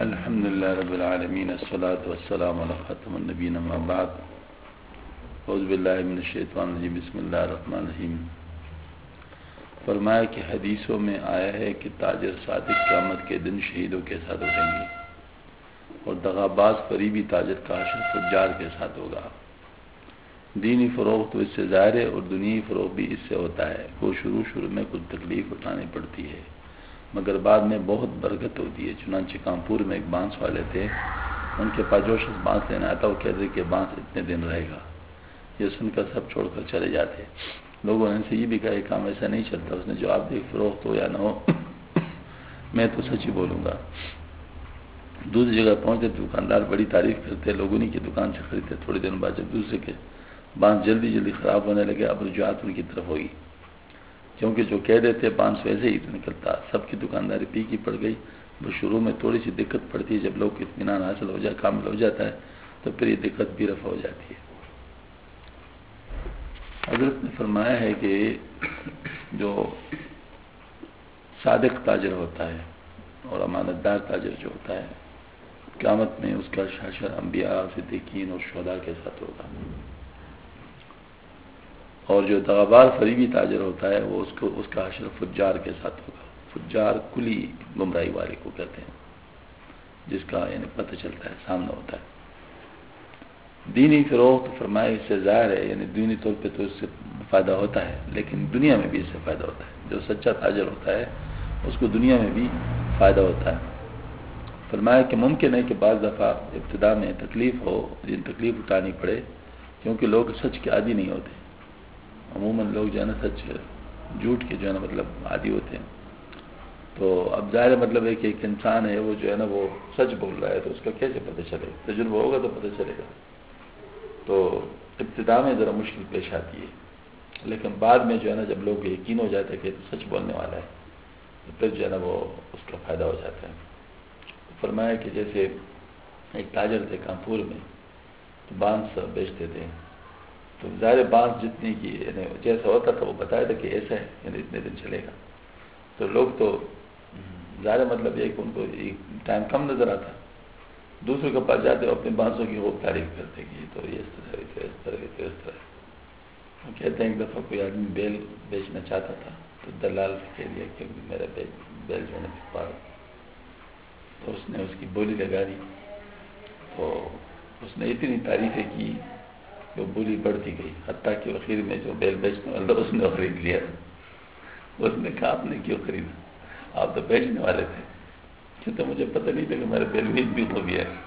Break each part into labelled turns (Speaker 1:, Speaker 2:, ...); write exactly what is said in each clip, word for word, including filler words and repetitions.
Speaker 1: الحمد للہ رب العالمین الصلاۃ والسلام علی خاتم النبیین اما بعد اعوذ باللہ من الشیطان الرجیم بسم اللہ الرحمن الرحیم۔ فرمایا کہ حدیثوں میں آیا ہے کہ تاجر صادق قیامت کے دن شہیدوں کے ساتھ اٹھیں گے اور دغاباز فریبی تاجر کا حشر فجار کے ساتھ ہوگا۔ دینی فروغ تو اس سے ظاہر ہے اور دنیائی فروغ بھی اس سے ہوتا ہے۔ وہ شروع شروع میں کچھ تکلیف اٹھانی پڑتی ہے مگر بعد میں بہت برکت ہوتی ہے۔ چنانچہ کانپور میں ایک بانس والے تھے، ان کے پاس جو شخص بانس لینا آتا وہ کہتے کہ بانس اتنے دن رہے گا۔ یہ سن کر سب چھوڑ کر چلے جاتے۔ لوگوں نے ان سے یہ بھی کہا یہ کام ایسا نہیں چلتا۔ اس نے جواب دیا فروخت ہو یا نہ ہو میں تو سچ ہی بولوں گا۔ دوسری جگہ پہنچتے دکاندار بڑی تعریف کرتے، لوگ انہیں کی دکان سے خریدتے۔ تھوڑے دن بعد جب دوسرے کے بانس جلدی جلدی خراب ہونے لگے اب رجوعات ان کی طرف ہوئی، کیونکہ جو کہہ دیتے بانس ویسے ہی نکلتا۔ سب کی دکانداری پی کی پڑ گئی۔ وہ شروع میں تھوڑی سی دقت پڑتی ہے، جب لوگ کو اطمینان حاصل ہو جائے کامل ہو جاتا ہے تو پھر یہ دقت بھی رفع ہو جاتی ہے۔ حضرت نے فرمایا ہے کہ جو صادق تاجر ہوتا ہے اور امانت دار تاجر جو ہوتا ہے قیامت میں اس کا حشر انبیاء صدیقین اور شہداء کے ساتھ ہوگا، اور جو دغاباز فریبی تاجر ہوتا ہے وہ اس کو اس کا حشر فجار کے ساتھ ہوگا۔ فجار کلی گمراہی والے کو کہتے ہیں، جس کا یعنی پتہ چلتا ہے سامنے ہوتا ہے۔ دینی فروغ فرمائے اس سے ظاہر ہے، یعنی دینی طور پہ تو اس سے فائدہ ہوتا ہے لیکن دنیا میں بھی اس سے فائدہ ہوتا ہے۔ جو سچا تاجر ہوتا ہے اس کو دنیا میں بھی فائدہ ہوتا ہے۔ فرمایا کہ ممکن ہے کہ بعض دفعہ ابتدا میں تکلیف ہو، جن تکلیف اٹھانی پڑے، کیونکہ لوگ سچ کے عادی نہیں ہوتے۔ عموماً لوگ جو ہے نا سچ جھوٹ کے جو ہے نا مطلب عادی ہوتے ہیں، تو اب ظاہر مطلب ہے کہ ایک انسان ہے وہ جو ہے نا وہ سچ بول رہا ہے تو اس کا کیسے پتہ چلے؟ تجربہ ہوگا تو پتہ چلے گا۔ تو ابتدا میں ذرا مشکل پیش آتی ہے لیکن بعد میں جو ہے نا جب لوگ یقین ہو جاتا ہے کہ تو سچ بولنے والا ہے تو پھر جو ہے نا وہ اس کا فائدہ ہو جاتا ہے۔ فرمایا کہ جیسے ایک تاجر تھے کانپور میں، تو بانس بیچتے تھے، تو ظاہر بانس جتنی کی یعنی جیسا ہوتا تھا وہ بتایا تھا کہ ایسا ہے یعنی اتنے دن چلے گا، تو لوگ تو ظاہر مطلب یہ کہ ان کو ٹائم کم نظر آتا، دوسروں کے پاس جاتے اور اپنے بانسوں کی خوب تعریف کرتے کہ تو یہ اس طرح ہے تو اس طرح ہے تو اس طرح ہے۔ وہ کہتے ہیں ایک دفعہ کوئی آدمی بیل بیچنا چاہتا تھا تو دلال سے کہہ دیا کہ میرا بیل بیل جو ہے نا بکوا رہا، تو اس نے اس کی بولی لگا دی، تو اس نے اتنی تعریفیں کی کہ وہ بولی بڑھتی گئی، حتیٰ کہ اخیر میں جو بیل بیچنے والا اس نے خرید لیا۔ اس نے کہا آپ نے کیوں خریدا؟ آپ تو بیچنے والے تھے۔ کہ تو مجھے پتہ نہیں تھا کہ میرا بیل بھی ہو گیا ہے۔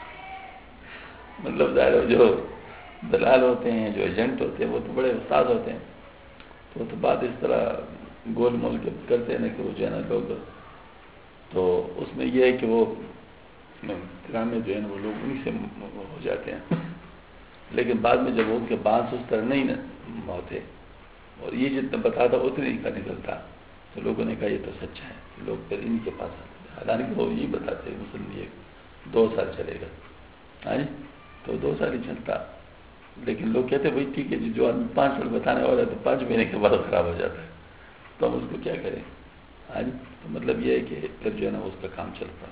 Speaker 1: مطلب ظاہر جو دلال ہوتے ہیں، جو ایجنٹ ہوتے ہیں، وہ تو بڑے استاد ہوتے ہیں، تو وہ تو بات اس طرح گول مول کے کرتے ہیں نا کہ وہ جو ہے نا لوگ، تو اس میں یہ ہے کہ وہ گرام میں جو ہے نا وہ لوگ انہیں سے ہو جاتے ہیں، لیکن بعد میں جب ان کے بانس اس طرح نہیں نا ہوتے اور یہ جتنا بتاتا اتنے ہی کا نکلتا، تو لوگوں نے کہا یہ تو سچا ہے، لوگ پھر ان کے پاس آتے ہیں، حالانکہ وہ یہ بتاتے ہیں مثلاً یہ دو سال چلے گا، ہاں تو دو سال ہی چلتا، لیکن لوگ کہتے ہیں بھائی ٹھیک ہے جی، جو آدمی پانچ سال بتانے والا ہے تو پانچ مہینے کے بعد خراب ہو جاتا ہے، تو ہم اس کو کیا کریں؟ ہاں تو مطلب یہ ہے کہ پھر جو ہے نا اس کا کام چلتا۔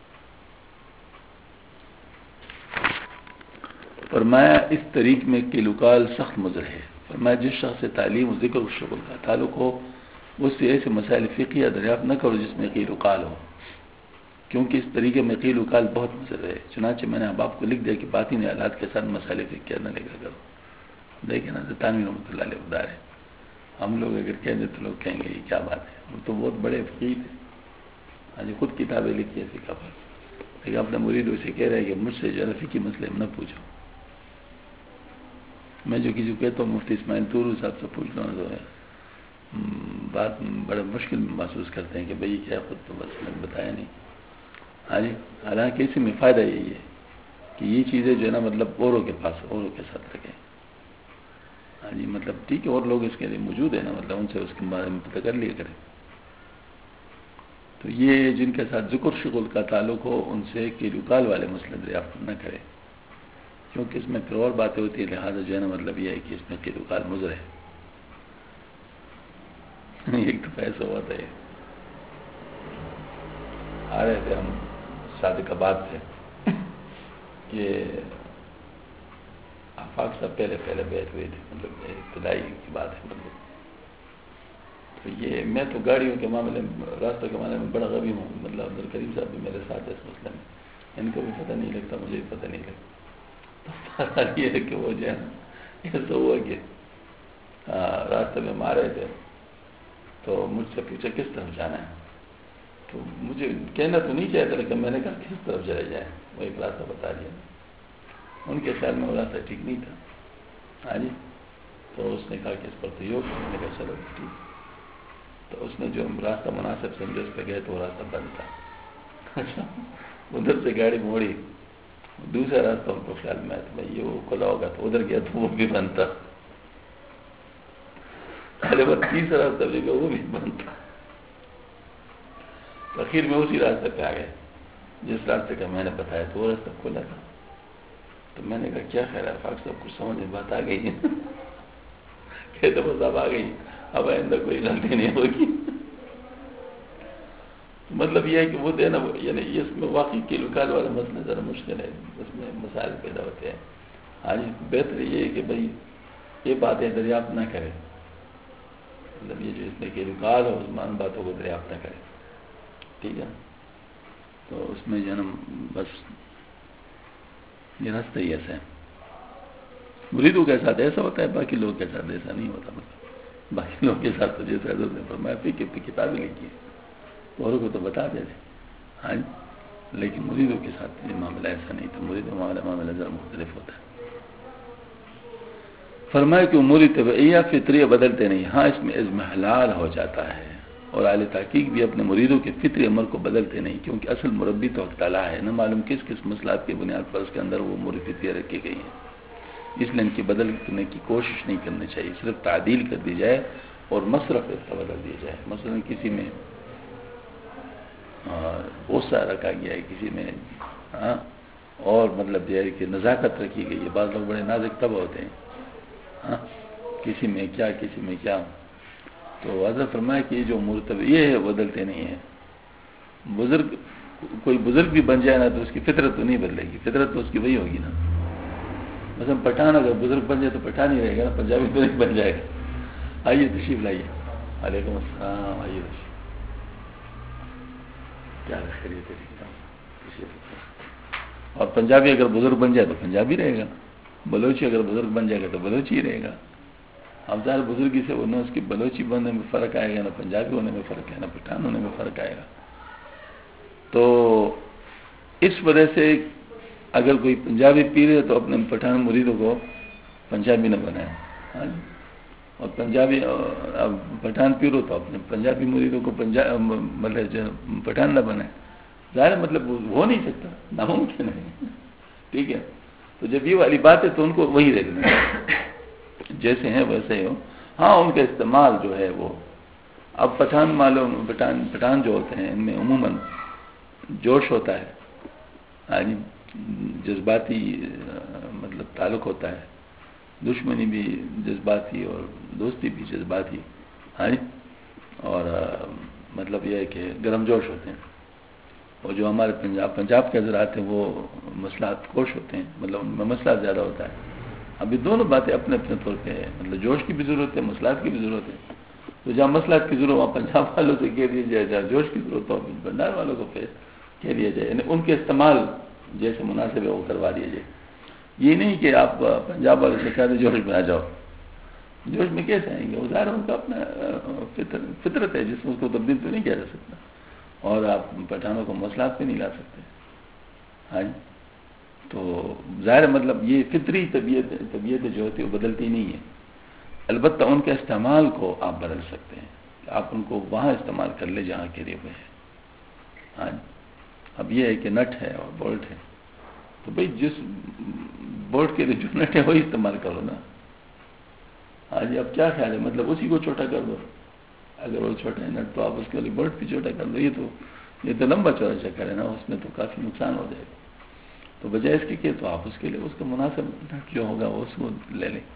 Speaker 1: فرمایا اس طریق میں کیلوکال سخت مضر ہے۔ فرمایا جس شخص سے تعلیم و ذکر و شغل کا تعلق ہو اس سے ایسے مسائل فقہیہ دریافت نہ کرو جس میں قیل و قال ہو، کیونکہ اس طریقے میں قیل و قال بہت مضر ہے۔ چنانچہ میں نے اب آپ کو لکھ دیا کہ باطنی حالات کے ساتھ مسائل فقہیہ نہ لکھا کرو۔ دیکھیں نا تانوی رحمۃ اللہ علیہ ادار ہے، ہم لوگ اگر کہیں گے تو لوگ کہیں گے یہ کیا بات ہے، وہ تو بہت بڑے فقیہ تھے، ہاں جی خود کتابیں لکھی ہے فقہ پر، لیکن اپنے مرید اسے کہہ رہے ہیں کہ مجھ سے جو ہے فقہی مسئلے نہ پوچھو۔ میں جو کسی کو کہتا ہوں مفتی اسماعیل تورو صاحب سے پوچھ لوں تو بات بڑا مشکل محسوس کرتے ہیں کہ بھئی کیا خود تو بس میں بتایا نہیں، ہاں جی حالانکہ اسی میں فائدہ یہی ہے کہ یہ چیزیں جو ہے نا مطلب اوروں کے پاس اوروں کے ساتھ رکھیں، ہاں جی مطلب ٹھیک ہے اور لوگ اس کے لیے موجود ہیں نا، مطلب ان سے اس کے بارے میں پتہ کر لیا کریں۔ تو یہ جن کے ساتھ ذکر شغل کا تعلق ہو ان سے کیلوکال والے مسئلے دریافت نہ کریں، کیونکہ اس میں پھر اور باتیں ہوتی ہیں، لہٰذا جو ہے نا مطلب یہ ہے کہ اس میں کیلوکال مضر ہے۔ ایک تو ایسا ہوا تھا، آ رہے تھے ہم صادق آباد سے، یہ آفاق صاحب پہلے پہلے بیٹھ ہوئے تھے، مطلب ابتدائی کی بات ہے مطلب. تو یہ میں تو گاڑیوں کے معاملے میں، راستوں کے معاملے میں بڑا غبی ہوں، مطلب عبد الکریم صاحب بھی میرے ساتھ اس مسئلے میں، ان کو بھی پتہ نہیں لگتا، مجھے بھی پتہ نہیں لگتا. تو یہ ہے کہ وہ جو ہے نا ایسا ہوا کہ راستے میں مارے تھے، تو مجھ سے پوچھا کس طرف جانا ہے. تو مجھے کہنا تو نہیں چاہتا، لیکن میں نے کہا کس طرف چلے جائیں، وہ ایک راستہ بتا دیا. ان کے خیال میں وہ راستہ ٹھیک نہیں تھا. ہاں جی. تو اس نے کہا کہ اس پر تو یوگ، میں نے کہا چلو ٹھیک. تو اس نے جو راستہ مناسب سمجھے اس پہ گئے تو وہ راستہ بند تھا. ادھر سے گاڑی موڑی، دوسرا راستہ ان کو خیال میں آیا تو میں یہ وہ کھلا ہوگا، تو ادھر گیا تو وہ بھی بند تھا. ارے وہ تیسرا راستہ بھی گیا، وہ بھی بند تھا. تو آخر میں اسی راستے پہ آ گئے جس راستے کا میں نے بتایا، تو وہ راستہ کھلا تھا. تو میں نے کہا کیا خیر ہے فاق صاحب، کچھ سمجھ میں بات آ گئی ہے؟ کہتے بس اب آ گئی، اب آئندہ کوئی غلطی نہیں ہوگی. مطلب یہ ہے کہ وہ دینا، یعنی اس میں واقعی کی لکال والا مسئلہ ذرا مشکل ہے، اس میں مسائل پیدا ہوتے ہیں. آج بہتر یہ ہے کہ بھائی یہ باتیں دریافت نہ کرے، مطلب یہ جو اس میں کہ لکال ہو اس مان باتوں کو دریافت نہ کرے. ٹھیک ہے. تو اس میں جنم بس یہ راستہ ہی ایسا ہے. مریدوں کے ساتھ ایسا ہوتا ہے، باقی لوگوں کے ساتھ ایسا نہیں ہوتا. مطلب باقی لوگوں کے ساتھ تو جیسے حضرت نے فرمایا فقہ کی کتابیں لکھی ہیں، اوروں کو تو بتا دیتے. ہاں جی. لیکن مریدوں کے ساتھ یہ معاملہ ایسا نہیں تھا. مریدوں کا معاملہ معاملہ ذرا مختلف ہوتا ہے. فرمایا کہ امور طبعیہ فطریہ بدلتے نہیں. ہاں اس میں اضمحلال ہو جاتا ہے، اور اہل تحقیق بھی اپنے مریدوں کے فطری عمر کو بدلتے نہیں، کیونکہ اصل مربی تو اللہ تعالیٰ ہے. نہ معلوم کس کس مسئلات کی بنیاد پر اس کے اندر وہ امور فطریہ رکھی گئی ہیں، اس لیے ان کی بدلنے کی کوشش نہیں کرنی چاہیے. صرف تعدیل کر دی جائے اور مصرف اس کا بدل دیا جائے. مثلا کسی میں غصہ رکھا گیا ہے، کسی میں ہاں اور مطلب یہ ہے کہ نزاکت رکھی گئی ہے. بعض لوگ بڑے نازک طبع ہوتے ہیں، ہاں کسی میں کیا کسی میں کیا. تو حضرت فرمایا کہ یہ جو مرتب یہ ہے بدلتے نہیں ہیں. بزرگ کوئی بزرگ بھی بن جائے نا تو اس کی فطرت تو نہیں بدلے گی، فطرت تو اس کی وہی ہوگی نا. مثلا پٹھان اگر بزرگ بن جائے تو پٹھان ہی رہے گا نا، پنجابی تو نہیں بن جائے گا. آئیے تشریف لائیے. وعلیکم السلام. آئیے تشریف. کیا خیریت ہے؟ اور پنجابی اگر بزرگ بن جائے تو پنجابی رہے گا، بلوچی اگر بزرگ بن جائے گا تو بلوچی ہی رہے گا. اب ظاہر بزرگی سے نہ اس کی بلوچی بننے میں فرق آئے گا، نہ پنجابی ہونے میں فرق ہے، نہ پٹھان ہونے میں فرق آئے گا. تو اس وجہ سے اگر کوئی پنجابی پیر ہے تو اپنے پٹھان مریدوں کو پنجابی نہ بنائے. ہاں جی. اور پنجابی پٹھان پیر ہو تو اپنے پنجابی مریدوں کو پنجاب مطلب پٹھان نہ بنائے. ظاہر مطلب ہو نہیں سکتا، ناممکن ہے. ٹھیک ہے. تو جب یہ والی بات ہے تو ان کو وہی رکھنا ہے، جیسے ہیں ویسے ہی ہو. ہاں ان کا استعمال جو ہے وہ اب پٹھان معلوم پٹھان پٹھان جو ہوتے ہیں ان میں عموماً جوش ہوتا ہے، ہاں جی، جذباتی مطلب تعلق ہوتا ہے، دشمنی بھی جذباتی اور دوستی بھی جذباتی. ہاں جی. اور مطلب یہ ہے کہ گرم جوش ہوتے ہیں. اور جو ہمارے پنجاب پنجاب کے حضرات ہیں وہ مسئلات کوش ہوتے ہیں، مطلب ان میں مسئلہ زیادہ ہوتا ہے. ابھی دونوں باتیں اپنے اپنے طور پہ ہے، مطلب جوش کی بھی ضرورت ہے، مسئلات کی بھی ضرورت ہے. تو جہاں مسئلات کی ضرورت وہاں پنجاب والوں سے کہہ دیا جائے، جہاں جوش کی ضرورت ہو بنڈار والوں کو کہہ دیا جائے. یعنی ان کے استعمال جیسے مناسب ہے وہ کروا دیا جائے. یہ نہیں کہ آپ پنجاب والے سے کہہ دیں جوش میں آ جاؤ. جوش میں کیسے آئیں گے؟ وہ ظاہر ان کا اپنا فطرت ہے جس میں اس کو تبدیل تو نہیں کیا جا سکتا. اور آپ پٹھانوں کو مسئلات پہ نہیں لا سکتے. ہاں جی. تو ظاہر مطلب یہ فطری طبیعت طبیعت جو ہوتی ہے وہ بدلتی نہیں ہے. البتہ ان کے استعمال کو آپ بدل سکتے ہیں، آپ ان کو وہاں استعمال کر لیں جہاں کے لیے ہوئے ہیں. ہاں جی. اب یہ ہے کہ نٹ ہے اور بولٹ ہے، تو بھائی جس بولٹ کے لیے جو نٹ ہے وہی استعمال کرو نا. ہاں جی. اب کیا خیال ہے؟ مطلب اسی کو چھوٹا کر دو. اگر وہ چھوٹا ہے نٹ تو آپ اس کے لیے بولٹ بھی چھوٹا کر دو. یہ تو یہ تو لمبا چوڑا چکر ہے نا، اس میں تو کافی نقصان ہو جائے گا. تو بجائے اس کے کہ تو آپ اس کے لیے اس کا مناسب نٹ جو ہوگا وہ اس کو لے لیں.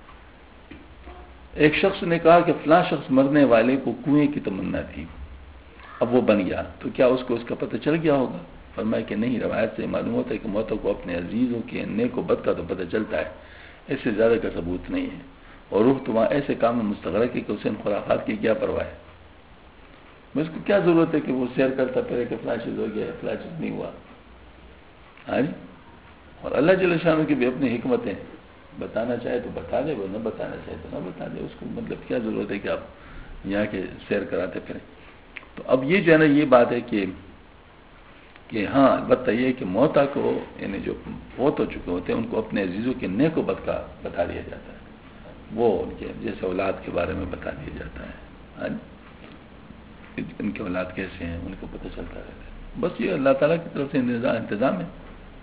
Speaker 1: ایک شخص نے کہا کہ فلاں شخص مرنے والے کو کنویں کی تمنا تھی، اب وہ بن گیا، تو کیا اس کو اس کا پتہ چل گیا ہوگا؟ فرمایا کہ نہیں، روایت سے معلوم ہوتا ہے کہ موتا کو اپنے عزیزوں کے نیک و بد کا تو پتہ چلتا ہے، اس سے زیادہ کا ثبوت نہیں ہے، اور روح تو وہاں ایسے کام میں مستغرق ہے کہ اسے ان خرافات کی کیا پرواہ ہے، اس کو کیا ضرورت ہے کہ وہ سیر کرتا پھرے کہ فلاں چیز ہو گیا فلاں چیز نہیں ہوا. ہاں جی. اور اللہ جل شانہ کی بھی اپنی حکمتیں، بتانا چاہے تو بتا دے، وہ نہ بتانا چاہے تو نہ بتا دے، اس کو مطلب کیا ضرورت ہے کہ آپ یہاں کے سیر کراتے پھریں. تو اب یہ جو ہے نا یہ بات ہے کہ کہ ہاں البتہ یہ کہ موتا کو یعنی جو فوت ہو چکے ہوتے ہیں ان کو اپنے عزیزوں کے نیک و بد کا بتا دیا جاتا ہے، وہ ان کے جیسے اولاد کے بارے میں بتا دیا جاتا ہے. ہاں جی. ان کے اولاد کیسے ہیں ان کو پتہ چلتا رہتا ہے. بس یہ اللہ تعالیٰ کی طرف سے انتظام ہے.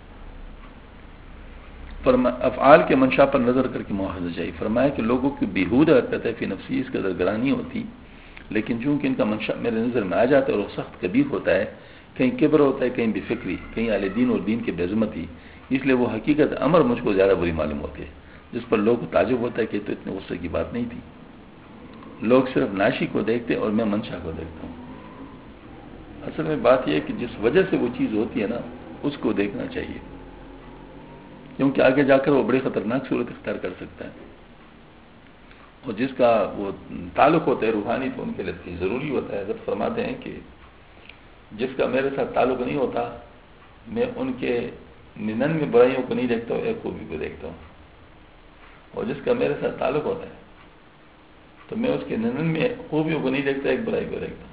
Speaker 1: افعال کے منشا پر نظر کر کے مواخذہ چاہیے. فرمایا کہ لوگوں کی بیہودہ حرکت ہے فی نفسی اس قدر گرانی ہوتی، لیکن چونکہ ان کا منشا میرے نظر میں آ جاتا ہے اور وہ سخت کبیر ہوتا ہے، کہیں کبر ہوتا ہے، کہیں بے فکری، کہیں اہل دین اور دین کی بے عظمتی، اس لیے وہ حقیقت امر مجھ کو زیادہ بری معلوم ہوتی ہے، جس پر لوگوں کو تعجب ہوتا ہے کہ تو اتنے غصے کی بات نہیں تھی. لوگ صرف ناشی کو دیکھتے اور میں منشا کو دیکھتا ہوں. اصل میں بات یہ ہے کہ جس وجہ سے وہ چیز ہوتی ہے نا اس کو دیکھنا چاہیے، کیونکہ آگے جا کر وہ بڑی خطرناک صورت اختیار کر سکتا ہے. اور جس کا وہ تعلق ہوتا ہے روحانی تو ان کے لیے ضروری ہوتا ہے. حضرت فرماتے ہیں کہ جس کا میرے ساتھ تعلق نہیں ہوتا میں ان کے ننانوے برائیوں کو نہیں دیکھتا ہوں، ایک خوبی کو دیکھتا ہوں. اور جس کا میرے ساتھ تعلق ہوتا ہے تو میں اس کے ننانوے خوبیوں کو نہیں دیکھتا، ایک برائی کو دیکھتا ہوں.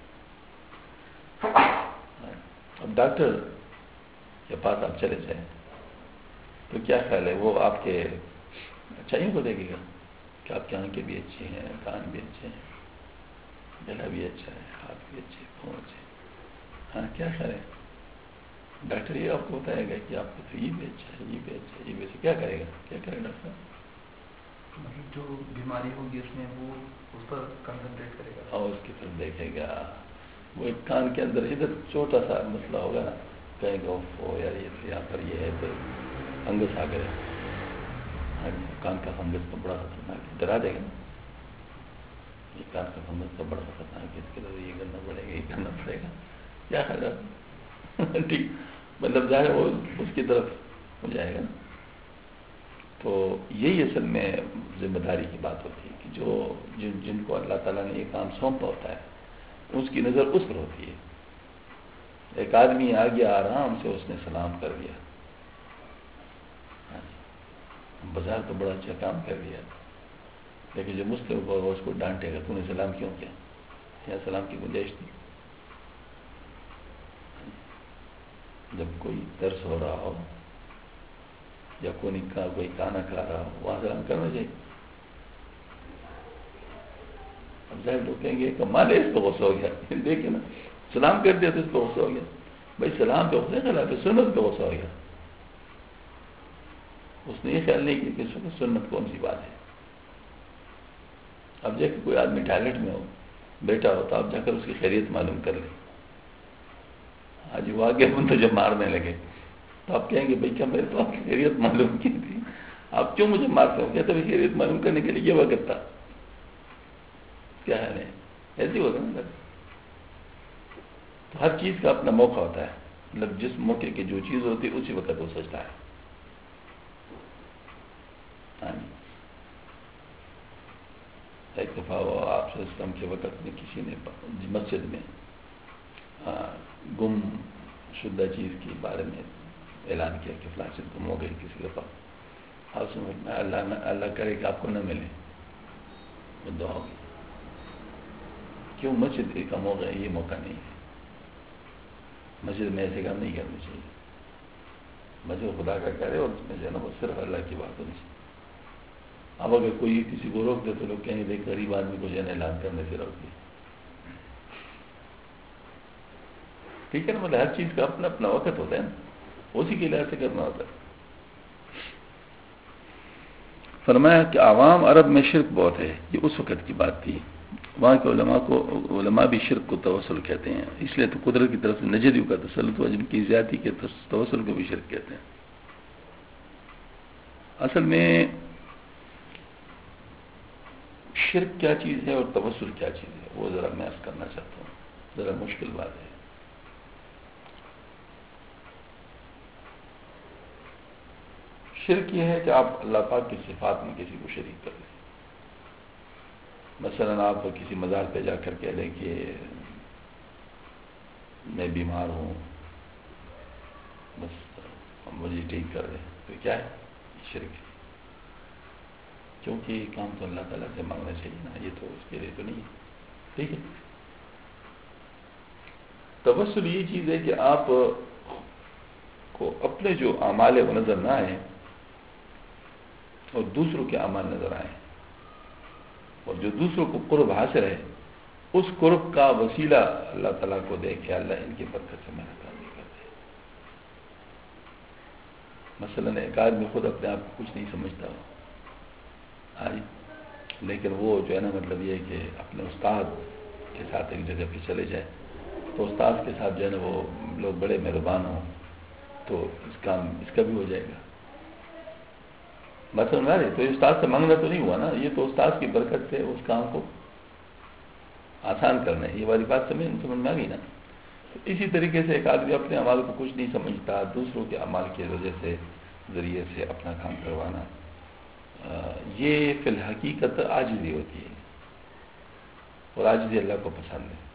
Speaker 1: اب ڈاکٹر کے پاس آپ چلے جائیں تو کیا خیال ہے، وہ آپ کے اچھائیوں کو دیکھے گا کہ آپ کی آنکھیں بھی اچھی ہیں، کان بھی اچھے ہیں، گلا بھی اچھا ہے، ہاتھ بھی اچھے، پاؤں اچھے. ہاں کیا خیال ہے، ڈاکٹر یہ آپ کو بتائے گا کہ آپ کو تو یہ بھی اچھا ہے، یہ بھی اچھا ہے، یہ بھی اچھا. کیا کرے گا، کیا کرے گا ڈاکٹر؟
Speaker 2: مطلب جو بیماری ہوگی اس میں وہ اس پر کنسنٹریٹ کرے گا
Speaker 1: اور اس کی طرف دیکھے گا. وہ ایک کان کے اندر ادھر چھوٹا سا مسئلہ ہوگا نا، کہیں گا ہو یار یہ یہاں پر یہ ہے تو فنگس آ گیا. ہاں جی. کان کا فنگس تو بڑا خطرناک ہے، ڈرا دے گا نا. یہ کان کا فنگس تو بڑا خطرناک ہے، اس کے لیے یہ کرنا پڑے گا، یہ کرنا پڑے گا. کیا خیال ہے؟ ٹھیک مطلب ظاہر وہ اس کی طرف ہو جائے گا نا. تو یہی اصل میں ذمہ داری کی بات ہوتی ہے کہ جو جن جن کو اللہ تعالیٰ نے یہ کام سونپا ہوتا ہے اس کی نظر اس پر ہوتی ہے. ایک آدمی آ گیا آرام سے اس نے سلام کر دیا، بازار تو بڑا اچھا کام کر دیا، لیکن جو مسلم ہوگا اس کو ڈانٹے گا تو نے سلام کیوں کیا، یا سلام کی گنجائش تھی. جب کوئی درس ہو رہا ہو یا کوئی کا کوئی کھانا کھا رہا ہو وہاں سلام کرنا چاہیے. اب ظاہر لوگ کہیں گے کہ مالے اس پہ غصہ ہو گیا، دیکھیں نا سلام کر دیا تو اس پہ غصہ ہو گیا. بھائی سلام پہ غصہ خلاف ہے، سنت پہ غصہ ہو گیا. اس نے یہ خیال نہیں کیا کہ سنت کون سی بات ہے. اب جا کے کوئی آدمی ٹوائلٹ میں ہو بیٹھا ہو تو آپ جا کر اس کی خیریت معلوم کر لیں. آج وہ آگے بندہ جب مارنے لگے تو آپ کہیں گے بھائی کیا میرے تو آپ کی خیریت معلوم کی تھی، آپ کیوں مجھے مارتے ہو؟ کہتے ہیں خیریت معلوم کرنے کے لیے یہ وقت تھا. کیا حال ہے، ایسی ہوتا نا. تو ہر چیز کا اپنا موقع ہوتا ہے، مطلب جس موقع کی جو چیز ہوتی ہے اسی وقت وہ سجتا ہے. ایک دفعہ وہ آپ سے اسلام کے وقت میں کسی نے مسجد میں گم شدہ چیز کے بارے میں اعلان کیا کہ فلاں چیز گم ہو گئی کسی کے پاس. آپ سمجھنا اللہ اللہ کرے کہ آپ کو نہ ملے، وہ دعا ہوگی. کیوں؟ مسجد کا موقع یہ موقع نہیں ہے. مسجد میں ایسے کام نہیں کرنے چاہیے. مسجد خدا کا کرے اور اس میں جو ہے نا وہ صرف اللہ کی بات ہونی چاہیے. اب اگر کوئی کسی کو روک دے تو لوگ کہیں دیکھ غریب آدمی کو جو ہے اعلان کرنے سے روک دے. ٹھیک ہے نا. مطلب ہر چیز کا اپنا اپنا وقت ہوتا ہے نا، اسی کے لحاظ سے کرنا ہوتا ہے. فرمایا کہ عوام عرب میں شرک بہت ہے، یہ اس وقت کی بات تھی. وہاں کے علماء کو علماء بھی شرک کو توسل کہتے ہیں، اس لیے تو قدرت کی طرف سے نجدیوں کا تسلط و جن کی زیادتی کے توسل کو بھی شرک کہتے ہیں. اصل میں شرک کیا چیز ہے اور توسل کیا چیز ہے وہ ذرا میں عرض کرنا چاہتا ہوں. ذرا مشکل بات ہے. شرک یہ ہے کہ آپ اللہ پاک کی صفات میں کسی کو شریک کر لیں. مثلا آپ کسی مزار پہ جا کر کہہ لیں کہ میں بیمار ہوں، بس مجھے ٹھیک کر دیں، تو کیا ہے؟ شرک ہے. کیونکہ یہ کام تو اللہ تعالیٰ سے مانگنا چاہیے نا، یہ تو اس کے لیے تو نہیں ہے. ٹھیک ہے. توسل یہ چیز ہے کہ آپ کو اپنے جو اعمال وہ نظر نہ آئے اور دوسروں کے اعمال نظر آئیں، اور جو دوسروں کو قرب حاصل ہے اس قرب کا وسیلہ اللہ تعالیٰ کو دے کہ اللہ ان کی برکت سے میرا کام نہیں کرتے. مثلا ایک آدمی خود اپنے آپ کو کچھ نہیں سمجھتا ہو، آج لیکن وہ جو ہے نا مطلب یہ کہ اپنے استاد کے ساتھ ایک جگہ پہ چلے جائے تو استاد کے ساتھ جو ہے نا وہ لوگ بڑے مہربان ہوں تو اس کام اس کا بھی ہو جائے گا. بات سمجھ آ رہی؟ تو استاد سے مانگنا تو نہیں ہوا نا، یہ تو استاد کی برکت سے اس کام کو آسان کرنا ہے. یہ والی بات سمجھ سمجھ میں آ گئی نا. تو اسی طریقے سے ایک آدمی اپنے اعمال کو کچھ نہیں سمجھتا، دوسروں کے اعمال کی وجہ سے ذریعے سے اپنا کام کروانا، یہ فی الحقیقت عاجزی ہوتی ہے، اور عاجزی اللہ کو پسند ہے.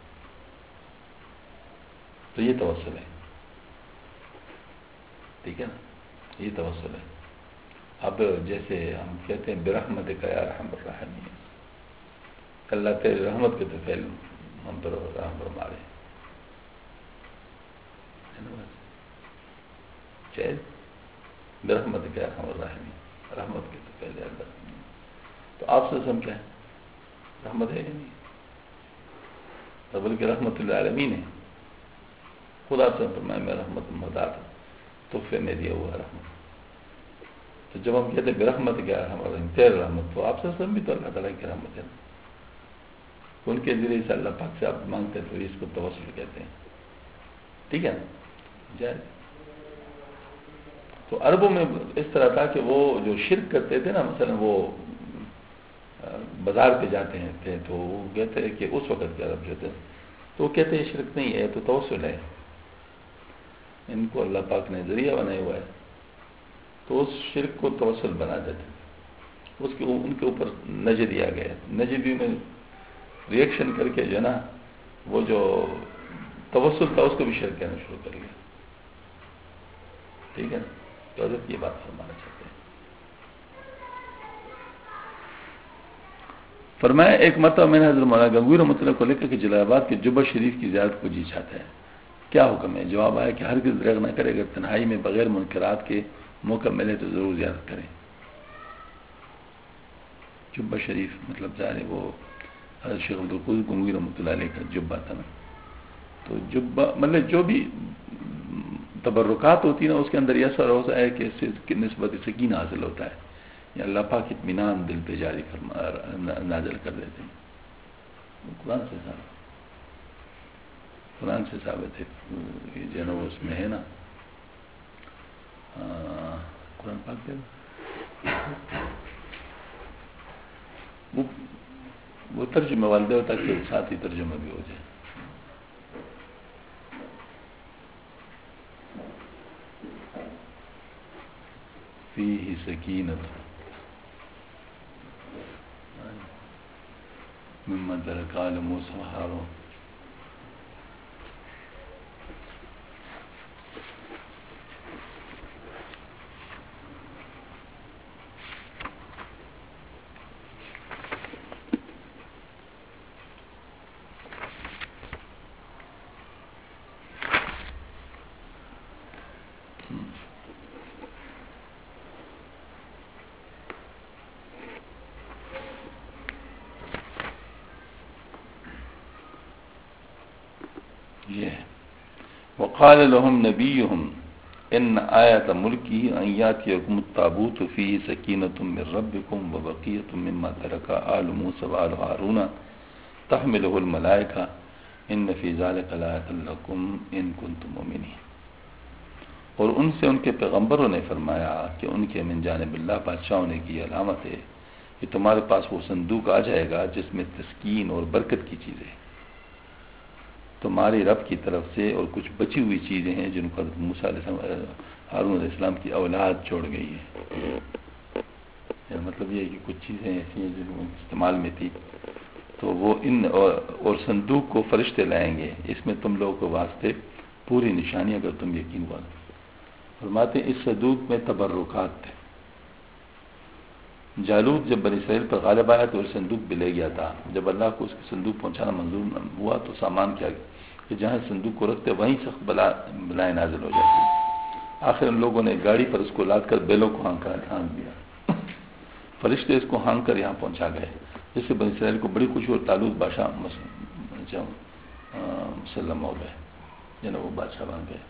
Speaker 1: تو یہ توسل ہے. ٹھیک ہے نا، یہ توسل ہے. اب جیسے ہم کہتے ہیں برحمتک یا ارحم الراحمین، اللہ تیرے رحمت کے تو فعل ہم پر رحم فرما رہے ہیں. چاہے برحمتک یا ارحم الراحمین، رحمت کے تو فعل اللہ. تو آپ سے ہم کیا ہے؟ رحمت ہے یا نہیں؟ تو بلکہ رحمت للعالمین ہے. خدا سے فرمایا میں رحمت مدار تحفے میں دیا ہوا رحمت. تو جب ہم کہتے ہیں برحمت کیا ہمارا تیرے رحمت، تو آپ سے بھی تو اللہ تعالیٰ کی رحمت ہے. ان کے ذریعے سے اللہ پاک سے آپ مانگتے ہیں تو اس کو توسل کہتے ہیں. ٹھیک ہے نا جائے. تو عربوں میں اس طرح تھا کہ وہ جو شرک کرتے تھے نا، مثلا وہ بازار پہ جاتے ہیں تھے تو وہ کہتے ہیں کہ اس وقت کے عرب جو تھے تو وہ کہتے ہیں شرک نہیں ہے تو توسل ہے، ان کو اللہ پاک نے ذریعہ بنایا ہوا ہے. تو اس شرک کو توسل بنا دیتے تھے. اس کے ان کے اوپر نجدی آ گیا. نجدی میں ریئیکشن کر کے جو ہے نا وہ جو توسل تھا اس کو بھی شرک کہنا شروع کر گیا. ٹھیک ہے نا. تو حضرت یہ بات فرمانا چاہتے ہیں. فرمایا ایک مرتبہ میں نے حضرت مولانا گنگوئی رحمۃ اللہ کو لکھا کہ جلال آباد کے جبہ شریف کی زیارت کو جی چاہتا ہے، کیا حکم ہے؟ جواب آیا کہ ہرگز درغ نہ کرے، اگر تنہائی میں بغیر منکرات کے موقع ملے تو ضرور زیارت کریں. جبہ شریف مطلب ظاہر وہ حضرت شیخ عبدالقدوس گنگوئی رحمۃ اللہ علیہ کا جبہ تھا نا. تو جبہ مطلب جو بھی تبرکات ہوتی ہیں نا اس کے اندر یہ اثر ہوتا ہے کہ اس سے نسبت سکینہ حاصل ہوتا ہے، یا اللہ پاک اطمینان دل پہ جاری فرما نازل کر دیتے ہیں. قرآن سے ثابت قرآن سے ثابت ہے. جو ہے نا اس میں ہے نا قرآن پاک کے وہ وہ ترجمہ والدہ ہوتا کہ ساتھ ہی ترجمہ بھی ہو جائے. فیہ سکینۃ مما ترک آل موسیٰ وہارون. وقال لهم نبيهم ان آیت ملکی ان یاتیکم التابوت فیہ سکینۃ من ربکم وبقیۃ مما ترک آل موسیٰ وآل ہارون تحملہ الملائکہ ان فی ذلک لآیۃ لکم ان کنتم مؤمنین. اور ان سے ان کے پیغمبروں نے فرمایا کہ ان کے من جانب اللہ بادشاہ ہونے کی علامت ہے کہ تمہارے پاس وہ صندوق آ جائے گا جس میں تسکین اور برکت کی چیزیں. تمہاری رب کی طرف سے اور کچھ بچی ہوئی چیزیں ہیں جن کو حضرت موسیٰ علیہ السلام ہارون علیہ السلام کی اولاد چھوڑ گئی ہے. یعنی مطلب یہ ہے کہ کچھ چیزیں ایسی ہیں جن استعمال میں تھی تو وہ ان اور, اور صندوق کو فرشتے لائیں گے، اس میں تم لوگوں کو واسطے پوری نشانی اگر تم یقین ہوا. فرماتے اس صندوق میں تبرکات تھے. جالوت جب بنی اسرائیل پر غالب آیا تو صندوق بھی لے گیا تھا. جب اللہ کو اس کی صندوق پہنچانا منظور ہوا تو سامان کیا گیا کہ جہاں صندوق کو رکھتے وہیں سخت بلا بلائیں نازل ہو جاتی. آخر ان لوگوں نے گاڑی پر اس کو لاد کر بیلوں کو ہانک کر ہانک دیا. فرشتے اس کو ہانک کر یہاں پہنچا گئے، جس سے بنی اسرائیل کو بڑی خوشی اور طالوت بادشاہ مسلم ہو گئے، یعنی وہ بادشاہ بن گئے.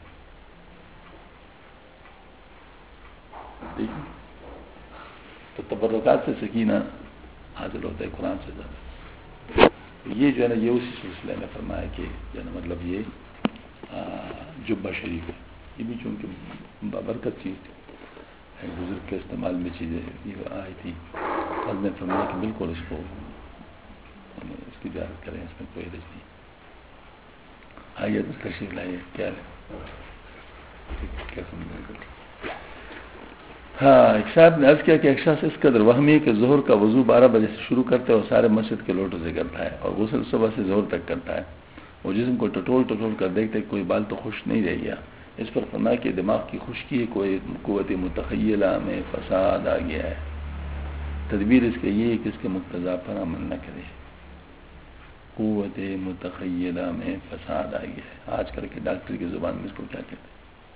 Speaker 1: ٹھیک ہے، تو تبرکات سے سکینہ حاصل ہوتا ہے قرآن سے زیادہ. یہ جو ہے نا یہ اسی سلسلے میں فرمایا کہ جو ہے نا مطلب یہ جبہ شریف ہے، یہ بھی چونکہ بابرکت چیز تھی، بزرگ کے استعمال میں چیزیں یہ آئی تھی. حضرت نے فرمایا کہ بالکل اس کو اس کی زیارت کریں، اس میں کوئی حرج نہیں. آئیے تو تشریف لائیے. کیا ہے کیا سمجھ؟ ہاں، ایک صاحب نے عرض کیا کہ ایک شخص اس قدر وہمی ہے کہ ظہر کا وضو بارہ بجے سے شروع کرتا ہے اور سارے مسجد کے لوٹوں سے کرتا ہے، اور غسل صبح سے ظہر تک کرتا ہے، اور جسم کو ٹٹول ٹٹول کر دیکھتے کوئی بال تو خوش نہیں رہ گیا. اس پر فرمایا کہ دماغ کی خشکی کوئی قوت متخیلہ میں فساد آ گیا ہے. تدبیر اس کے یہ کہ اس کے مقتضا پر عمل نہ کرے. قوت متخیلہ میں فساد آ گیا ہے. آج کل کے ڈاکٹر کی زبان میں اس کو کیا کہتے ہیں؟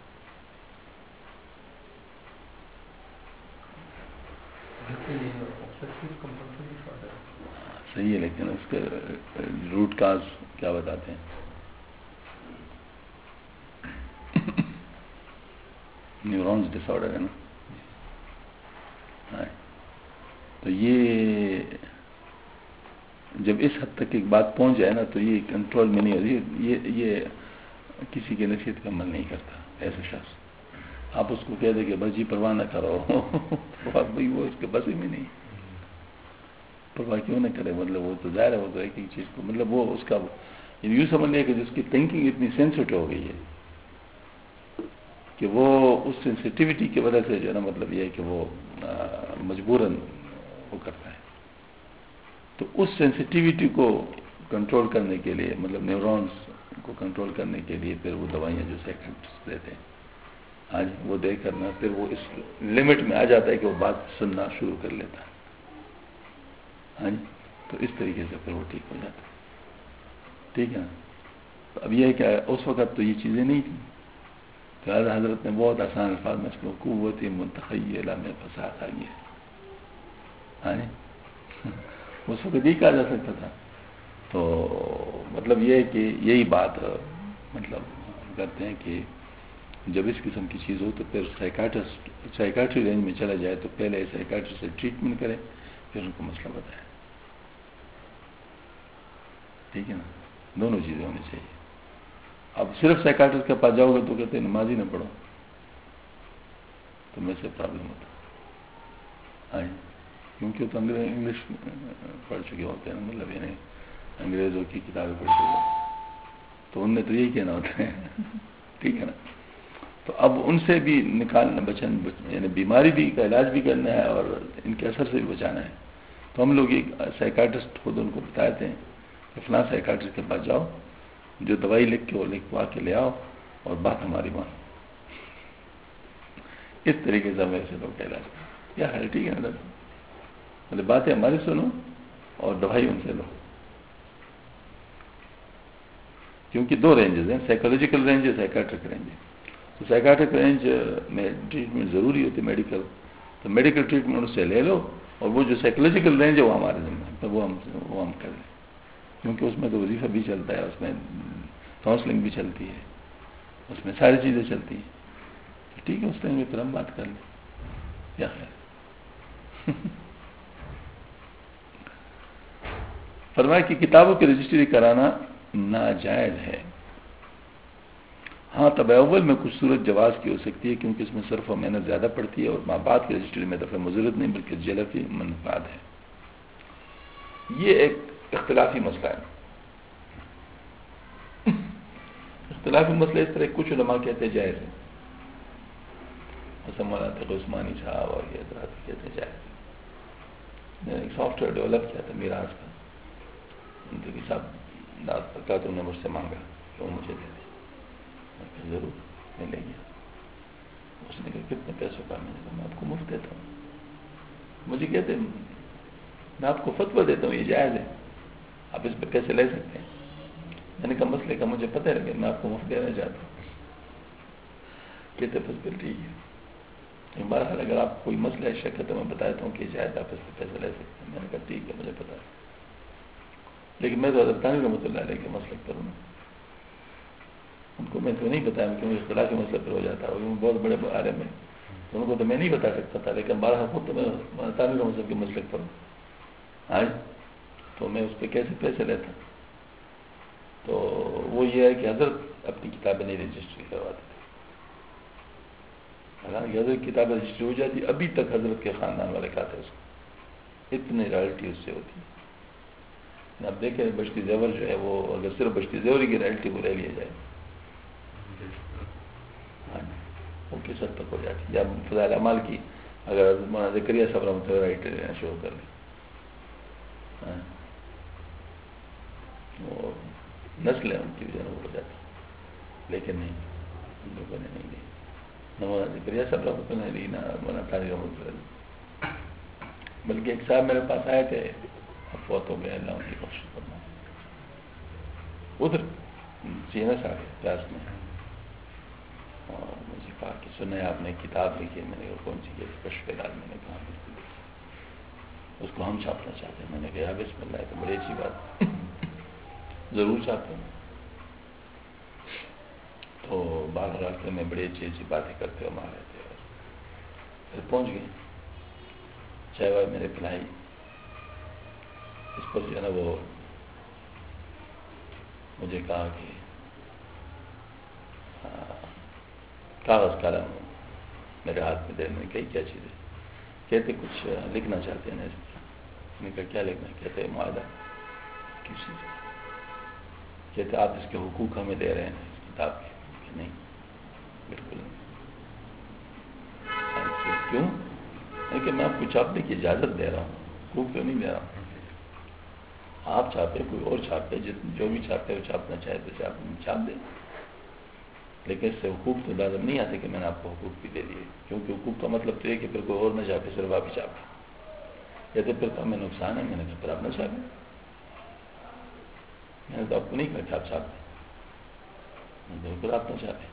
Speaker 1: صحیح ہے، لیکن اس کے روٹ کاز کیا بتاتے ہیں؟ نیورونز ڈس آرڈر ہے نا. تو یہ جب اس حد تک ایک بات پہنچ جائے نا تو یہ کنٹرول میں نہیں ہوتی. یہ یہ کسی کی نصیحت کا عمل نہیں کرتا ایسا شخص. آپ اس کو کہہ دیں کہ بس جی پرواہ نہ کرو، بھائی وہ اس کے بس ہی میں نہیں پرواہ کیوں نہ کرے. مطلب وہ تو ظاہر ہے، وہ تو ایک ایک چیز کو مطلب وہ اس کا یوں سمجھ لیا کہ جس کی تھنکنگ اتنی سینسٹیو ہو گئی ہے کہ وہ اس سینسٹیوٹی کی وجہ سے جو ہے نا مطلب یہ ہے کہ وہ مجبوراً وہ کرتا ہے. تو اس سینسٹیوٹی کو کنٹرول کرنے کے لیے مطلب نیورونز کو کنٹرول کرنے کے لیے پھر وہ دوائیاں جو سائیکٹرسٹ دیتے ہیں آج وہ دے کرنا پھر وہ اس لمٹ میں آ جاتا ہے کہ وہ بات سننا شروع کر لیتا ہے. ہاں جی، تو اس طریقے سے پھر وہ ٹھیک ہو جاتا ہے. ٹھیک ہے نا. تو اب یہ ہے کہ اس وقت تو یہ چیزیں نہیں تھیں، تو حضرت نے بہت آسان الفاظ میں اس کو قوت متخیلہ میں فساد آ گیا. ہاں جی، اس وقت یہ کہا جا سکتا تھا. تو مطلب یہ ہے کہ یہی بات مطلب کرتے ہیں کہ جب اس قسم کی چیز ہو تو پھر سائیکاٹرسٹ سائیکاٹری رینج میں چلا جائے تو پہلے سائیکاٹری سے ٹریٹمنٹ کرے پھر ان کو مسئلہ بتائے. ٹھیک ہے نا، دونوں چیزیں ہونی چاہیے. اب صرف سائیکاٹرسٹ کے پاس جاؤ گے تو کہتے ہیں نماز ہی نہ پڑھو، تو میں سے پرابلم ہوتا. ہاں جی، کیونکہ تو انگلش پڑھ چکے ہوتے ہیں، مطلب یعنی انگریزوں کی کتابیں پڑھ چکے ہوتے ہیں تو ان نے تو یہی کہنا ہوتا ہے. ٹھیک ہے نا. تو اب ان سے بھی نکالنا بچن یعنی بیماری بھی کا علاج بھی کرنا ہے اور ان کے اثر سے بھی بچانا ہے. تو ہم لوگ ایک سائیکاٹرسٹ خود ان کو بتاتے ہیں کہ فلاں سائیکاٹرسٹ کے پاس جاؤ، جو دوائی لکھ کے وہ لکھوا کے لے آؤ اور بات ہماری مانو. اس طریقے سے ہمیں ایسے لوگ کا علاج کریں. کیا ہے؟ ٹھیک ہے نا. مطلب باتیں ہماری سنو اور دوائی ان سے لو. کیونکہ دو رینجز ہیں، سائیکولوجیکل رینج ہے، سائیکاٹرک رینج ہے. تو سائیکاٹرک رینج میں ٹریٹمنٹ ضروری ہوتی ہے میڈیکل، تو میڈیکل ٹریٹمنٹ اس سے لے لو، اور وہ جو سائیکولوجیکل رینج ہے وہ ہمارے ذمہ ہے، تو وہ ہم وہ ہم کر لیں. کیونکہ اس میں تو وظیفہ بھی چلتا ہے، اس میں کاؤنسلنگ بھی چلتی ہے، اس میں ساری چیزیں چلتی ہیں. ٹھیک ہے، اس ٹائم میں پھر ہم بات کر لیں. کیا خیر. فرمایا کہ کتابوں کی رجسٹری کرانا ناجائز ہے. ہاں، طبع اول میں کچھ صورت جواز کی ہو سکتی ہے کیونکہ اس میں صرف و محنت زیادہ پڑتی ہے، اور ماں باپ کی رجسٹری میں دفعہ مضرت نہیں بلکہ جلفی منفعت ہے. یہ ایک اختلافی مسئلہ ہے. اختلافی مسئلے اس طرح کچھ علماء کہتے جائز ہیں، ایسا مولانا تقی عثمانی صاحب اور یہ حضرات کہتے جائز ہیں۔ میں نے ایک سافٹ ویئر ڈیولپ کیا تھا میراث کا، تقی صاحب داد پکا تو نے مجھ سے مانگا کہ وہ مجھے دے دیں، میں کہا ضرور، میں لے گیا۔ اس نے کہا کتنے پیسوں کا؟ میں نے کہا میں آپ کو مفت دیتا ہوں۔ مجھے کہتے میں آپ کو فتویٰ دیتا ہوں یہ جائز ہے، آپ اس پہ پیسے لے سکتے ہیں۔ میں نے کہا مسئلے کا مجھے پتہ ہے لیکن میں آپ کو مفت دینا چاہتا ہوں۔ کہتے بس پھر ٹھیک ہے، بہرحال اگر آپ کوئی مسئلہ ہے شک ہے تو میں بتاتا ہوں کہ جائز آپ اس پہ پیسے لے سکتے ہیں۔ میں نے کہا ٹھیک ہے مجھے پتا ہے، لیکن میں تو حضرت ثانوی رحمۃ اللہ علیہ کے مسلک پر ہوں، ان کو میں تو نہیں بتایا کیونکہ اختلافی مسئلہ پر ہو جاتا ہے، وہ بہت بڑے عالم ہیں، ان کو تو میں نہیں بتا سکتا تھا، لیکن بارہ خود تو میں ثانوی رحمۃ اللہ کے مسلک پر ہوں، ہاں تو میں اس پہ کیسے پیسے لیتا؟ تو وہ یہ ہے کہ حضرت اپنی کتابیں نہیں رجسٹری کرواتے تھے، حالانکہ حضرت کتابیں رجسٹری ہو جاتی، ابھی تک حضرت کے خاندان والے کھاتے اس کو، اتنی رائلٹی اس سے ہوتی ہے۔ اب دیکھیں بشتی زیور جو ہے وہ اگر صرف بشتی زیوری کی رائلٹی وہ لے لیا جائے وہ کس حد تک ہو جاتی ہے، یا فضائل اعمال کی اگر مولانا زکریا صاحب رحمۃ اللہ رائٹ لینا شروع کر لیں، وہ نسلیں ان کی بھی جنوب ہو جاتی، لیکن نہیں ان لوگوں نے نہیں لی، نہ مولانا زکریا صاحب رحمۃ اللہ نے لی، نہ مولانا ثانوی رحمۃ اللہ لی، بلکہ ایک صاحب میرے پاس آئے تھے، فوت ہو گئے، اللہ ان کی بخش کرنا، ادھر سی این ایس آ گئے کلاس میں، اور مجھے کہا کہ سنے آپ نے کتاب لکھی ہے؟ میں نے کہا کون سی؟ کشف لال۔ میں نے کہا بالکل اس کو ہم چھاپنا چاہتے ہیں۔ میں نے کہا بسم اللہ، تو بڑی اچھی بات، ضرور چاہتے ہیں۔ تو بارہ راستے میں بڑی اچھی اچھی باتیں کرتے ہو ہمارے تھے، پھر پہنچ گئے، چائے وائے میرے پلائی، اس پر جو ہے نا وہ مجھے کہا کہ کاغذ قلم میرے ہاتھ میں دے، میں کہی کیا چیز ہے؟ کہتے کچھ لکھنا چاہتے ہیں اس پر۔ میں نے کہا کیا لکھنا ہے؟ کہتے معاہدہ کس چیز کا؟ کہتے آپ اس کے حقوق ہمیں دے رہے ہیں اس کتاب کے؟ کہ نہیں بالکل نہیں۔ کیوں؟ کہ میں آپ کو چھاپنے کی اجازت دے رہا ہوں، حقوق تو نہیں دے رہا ہوں۔ آپ چھاپے، کوئی اور چھاپے، جتنے جو بھی چھاپے وہ چھاپنا چاہے تو چھاپ چھاپ دیں، لیکن اس سے حقوق تو لازم نہیں آتے کہ میں نے آپ کو حقوق بھی دے دیے، کیونکہ حقوق کا مطلب تو یہ کہ پھر کوئی اور نہ چھاپے، صرف آپ ہی چھاپے، کہتے پھر تو ہمیں نقصان ہے۔ میں نے کہا پھر آپ نہ چھاپیں، میں نے تو آپ کو نہیں کہا کہ آپ چھاپ دیں، بالکل آپ نہ چھاپیں۔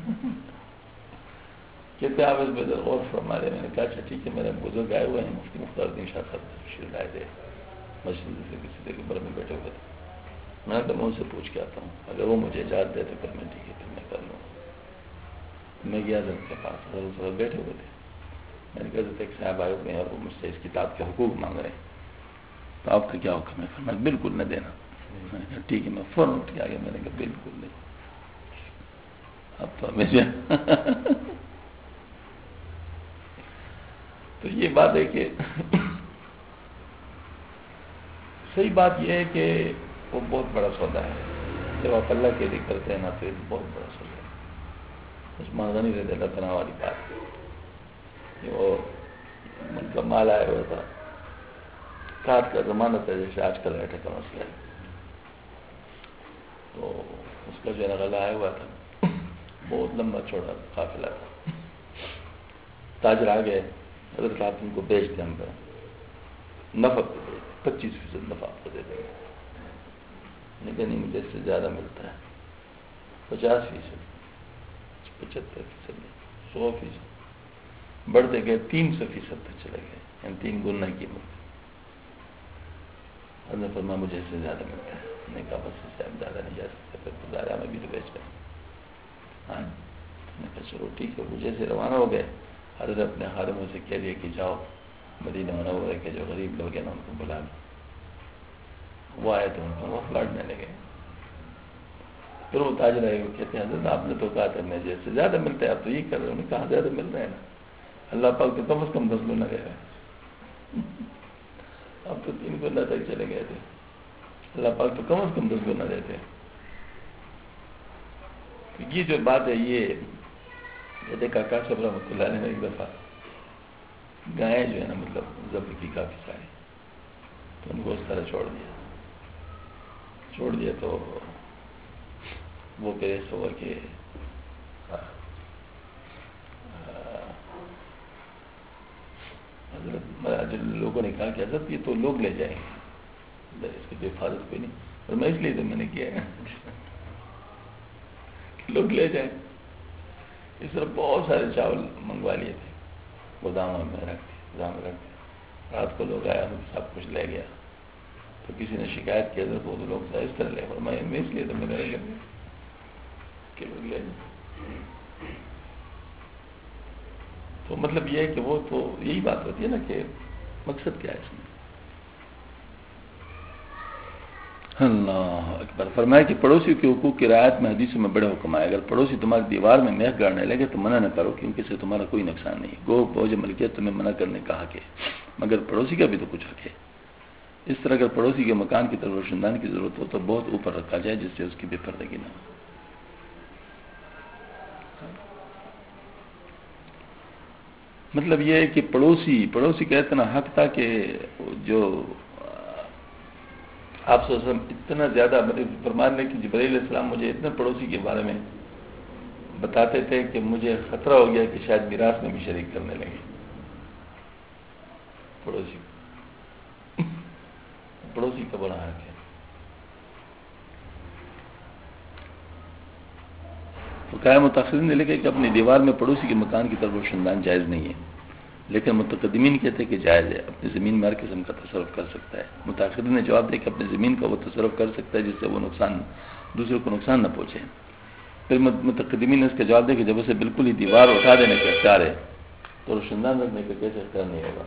Speaker 1: کہتے آپ اس پہ غور فرما رہے۔ میں نے کہا اچھا ٹھیک ہے، میرے بزرگ آئے ہوئے ہیں، مفتی مختار الدین شاہ صاحب تشریف لائے تھے، مسجد سے کسی کے بر میں بیٹھے ہوئے تھے۔ میں نے کہا میں ان سے پوچھ کے آتا ہوں، اگر وہ مجھے اجازت دے تو پھر میں ٹھیک ہے، پھر میں کر لوں۔ میں گیا حضرت کے پاس، حضرت صاحب بیٹھے ہوئے تھے۔ میں نے کہا حضرت ایک صاحب آئے ہوئے ہیں اور وہ مجھ سے اس کتاب کے حقوق مانگ رہے ہیں، تو آپ کا کیا حکم ہے؟ فرمایا بالکل نہ دینا۔ میں نے کہا ٹھیک ہے، میں فوراً اٹھ کے آ گیا۔ میں نے کہا بالکل نہیں، اب تو ہمیں تو یہ بات ہے کہ صحیح بات یہ ہے کہ وہ بہت بڑا سودا ہے، جب آپ اللہ کے لیے کرتے ہیں نا تو یہ بہت بڑا سودا ہے۔ عثمان غنی رضی اللہ تعالیٰ والی بات کہ وہ ان کا مال آیا ہوا تھا، کاٹ کا زمانہ تھا جیسے آج کل ایٹے کا مسئلہ ہے، تو اس کا جو ہے نا غلہ آیا ہوا تھا، بہت لمبا چوڑا قافلہ تھا۔ تاجر آ گئے، حضرت آپ ان کو بیچ دیں، ہم نفع پہ بیچ دیں، پچیس فیصد نفع آپ کو دے دیں گے۔ لیکن نہیں، مجھے اس سے زیادہ ملتا ہے، پچاس فیصد، پچہتر فیصد نہیں، سو فیصد، بڑھتے گئے تین سو فیصد تک چلے گئے، یعنی تین گنا قیمت۔ حضرت نے فرمایا مجھے اس سے زیادہ ملتا ہے۔ میں نے کہا بس اس سے زیادہ نہیں جا سکتے، پھر تو دائرہ میں بھی تو بیچ رہے ہیں۔ ہاں، میں نے کہا چلو ٹھیک ہے۔ وہ جیسے روانہ ہو گئے، حضرت اپنے خادموں سے کہہ دیا کہ جاؤ مدینہ منورہ کے جو غریب لوگ ہیں نا ان کو بلا لو۔ وہ آئے تو ان کو وہ لڑنے لگے۔ پھر وہ تاجر آئے، وہ کہتے ہیں حضرت آپ نے تو کہا تھا میں جس سے زیادہ ملتا ہے، آپ تو یہ کر رہے ہو۔ انہوں نے کہا زیادہ مل رہے ہیں نا، اللہ پاک تو کم از کم دس گنا گئے ہیں، اب تو تین گنا تک چلے گئے تھے، اللہ پاک تو کم از کم دس گنا دیتے ہیں۔ یہ جو بات ہے یہ یہ کاکا صاحب رحمۃ اللہ علیہ نے ایک دفعہ گائے جو ہے نا مطلب ضبط کی کافی ساری، تو ان کو اس طرح چھوڑ دیا چھوڑ دیا تو وہ پھر ایسا ہوا کہ حضرت لوگوں نے کہا کہ حضرت یہ تو لوگ لے جائیں گے، اس کی کوئی حفاظت کوئی نہیں، اور میں اس لیے تو میں نے کیا ہے کہ لوگ لے جائیں۔ اس طرح بہت سارے چاول منگوا لیے تھے، گوداموں میں رکھ دیے گودام میں رکھ دیا، رات کو لوگ آیا مجھے سب کچھ لے گیا، تو کسی نے شکایت کی حضرت وہ تو لوگ اس طرح لے، اور میں اس لیے تو میں نے کہ لوگ لے جائیں۔ تو مطلب یہ ہے کہ وہ تو یہی بات ہوتی ہے نا کہ مقصد کیا ہے اس میں۔ اللہ اکبر۔ فرمایا کہ پڑوسی کے حقوق کی رعایت میں حدیث میں بڑے حکم آئے، اگر پڑوسی تمہاری دیوار میں میخ گاڑنے لگے تو منع نہ کرو، کیونکہ اس سے تمہارا کوئی نقصان نہیں، گو بوجھ ملکیت تمہیں منع کرنے کا حق ہے، مگر پڑوسی کا بھی تو کچھ حق ہے۔ اس طرح اگر پڑوسی کے مکان کی طرف روشندان کی ضرورت ہو تو بہت اوپر رکھا جائے جس سے اس کی بے پردگی نہ ہو۔ مطلب یہ ہے کہ پڑوسی پڑوسی کا اتنا حق تھا کہ جو آپ صلی اللہ علیہ وسلم اتنا زیادہ فرمان لیں کہ جبرائیل علیہ السلام مجھے اتنے پڑوسی کے بارے میں بتاتے تھے کہ مجھے خطرہ ہو گیا کہ شاید میراث میں بھی شریک کرنے لگے پڑوسی پڑوسی کا بڑا حق ہے۔ تو کہا متاخرین نے لکھا کہ اپنی دیوار میں پڑوسی کے مکان کی طرف روشندان جائز نہیں ہے، لیکن متقدمین کہتے ہیں کہ جائز ہے، اپنی زمین میں ہر قسم کا تصرف کر سکتا ہے۔ متاخرین نے جواب دیا کہ اپنی زمین کا وہ تصرف کر سکتا ہے جس سے وہ نقصان دوسرے کو نقصان نہ پہنچے۔ پھر متقدمین نے اس کا جواب دیا کہ جب اسے بالکل ہی دیوار اٹھا دینے کا اختیار ہے تو روشندان رکھنے کا کیسے اختیار نہیں ہوگا؟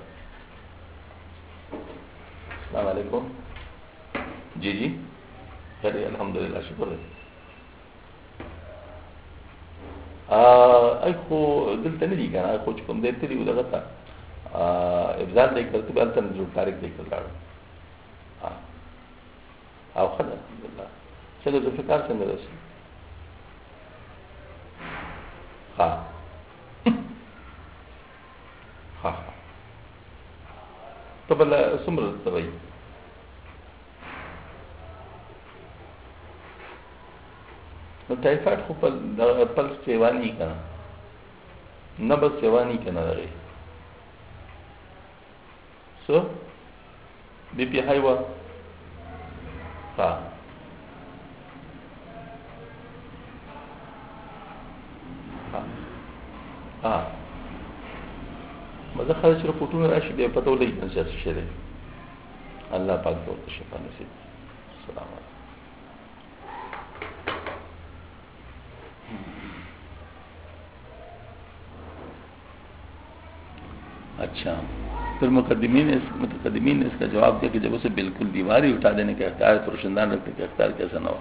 Speaker 1: السلام علیکم۔ جی جی خیر الحمد للہ شکر ہے۔ خو دلته نه دي کنه، خو چې کوم دی تری ودغه ته ابزار دی کړ ته بل تن جوړ تاریخ دی کړ او خدای الحمدلله څنګه د فکر څنګه راشي ها ها ته بل سمره توي نو ټایفاید خو په پل سیوانی کنه نه بس سیوانی کنه لري سو بی پی های وا ها ها ها مزه خارج رپورټونه راشي بیا پته ولګي چې څه شي دی الله پاک ورته شفا نصیب السلام علیکم۔ اچھا پھر مقدمین نے متقدمین نے اس کا جواب دیا کہ جب اسے بالکل دیوار ہی اٹھا دینے کا اختیار ہے تو روشندان رکھنے کا اختیار کیسا نہ ہو؟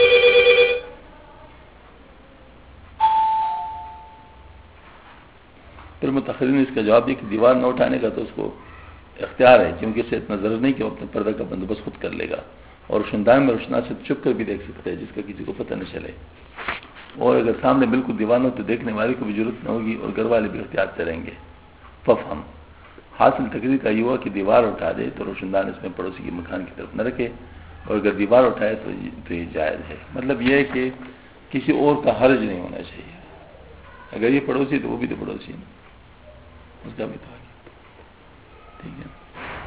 Speaker 1: پھر متاخرین نے اس کا جواب دیا کہ دیوار نہ اٹھانے کا تو اس کو اختیار ہے، کیونکہ اسے اتنا ضرور نہیں کہ وہ اپنے پردہ کا بندوبست خود کر لے گا، اور روشندان میں روشنا سے چھپ کر بھی دیکھ سکتے ہیں جس کا کسی کو پتہ نہ چلے، اور اگر سامنے بالکل دیوار ہو تو دیکھنے والے کو بھی ضرورت نہ ہوگی اور گھر والے بھی اختیار سے رہیں گے۔ ففہم حاصل تقریر کا یہ ہوا کہ دیوار اٹھا دے تو روشندان اس میں پڑوسی کے مکان کی طرف نہ رکھے، اور اگر دیوار اٹھائے تو تو یہ جائز ہے۔ مطلب یہ ہے کہ کسی اور کا حرج نہیں ہونا چاہیے، اگر یہ پڑوسی تو وہ بھی تو پڑوسی ہے، اس کا بھی تو حق ہے، ٹھیک ہے۔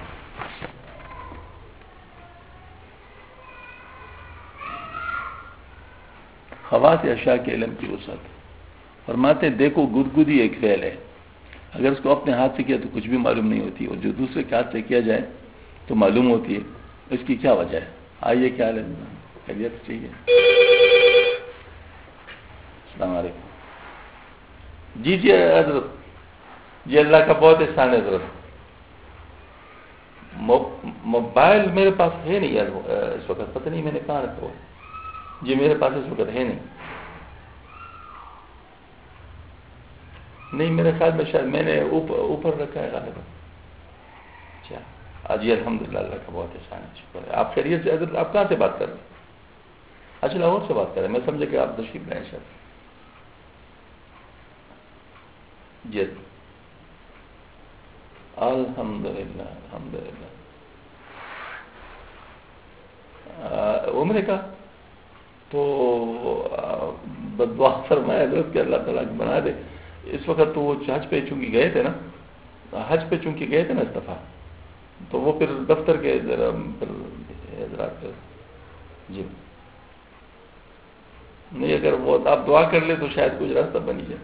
Speaker 1: خواص اشیاء کے علم کی وسعت فرماتے ہیں دیکھو گدگدی ایک فعل ہے، اگر اس کو اپنے ہاتھ سے کیا تو کچھ بھی معلوم نہیں ہوتی، اور جو دوسرے کے ہاتھ سے کیا جائے تو معلوم ہوتی ہے، اس کی کیا وجہ ہے؟ آئیے کیا ہے خیریت چاہیے؟ السلام علیکم۔ جی جی حضرت، جی اللہ کا بہت احسان ہے حضرت، موبائل میرے پاس ہے نہیں یار اس وقت، پتہ نہیں میں نے کہاں رکھا ہوا، جی میرے پاس اس وقت ہے نہیں، نہیں میرے خیال میں شاید میں نے اوپر رکھا ہے غالباً۔ اچھا جی الحمدللہ اللہ کا بہت احسان ہے، شکر ہے۔ آپ خیریت سے حضرت؟ آپ کہاں سے بات کر رہے ہیں؟ اچھا لاہور سے بات کر رہے ہیں، میں سمجھا کہ آپ تشریف لائیں شاید۔ جی الحمدللہ الحمدللہ عمرے کا تو بدعا فرمایا حضرت کہ اللہ تعالیٰ بنا دے. اس وقت تو وہ حج پہ چونکہ گئے تھے نا, حج پہ چونکہ گئے تھے نا اس دفعہ, تو وہ پھر دفتر کے ذرا حضرات جی نہیں, اگر وہ آپ دعا کر لیں تو شاید کچھ راستہ بنی جائے.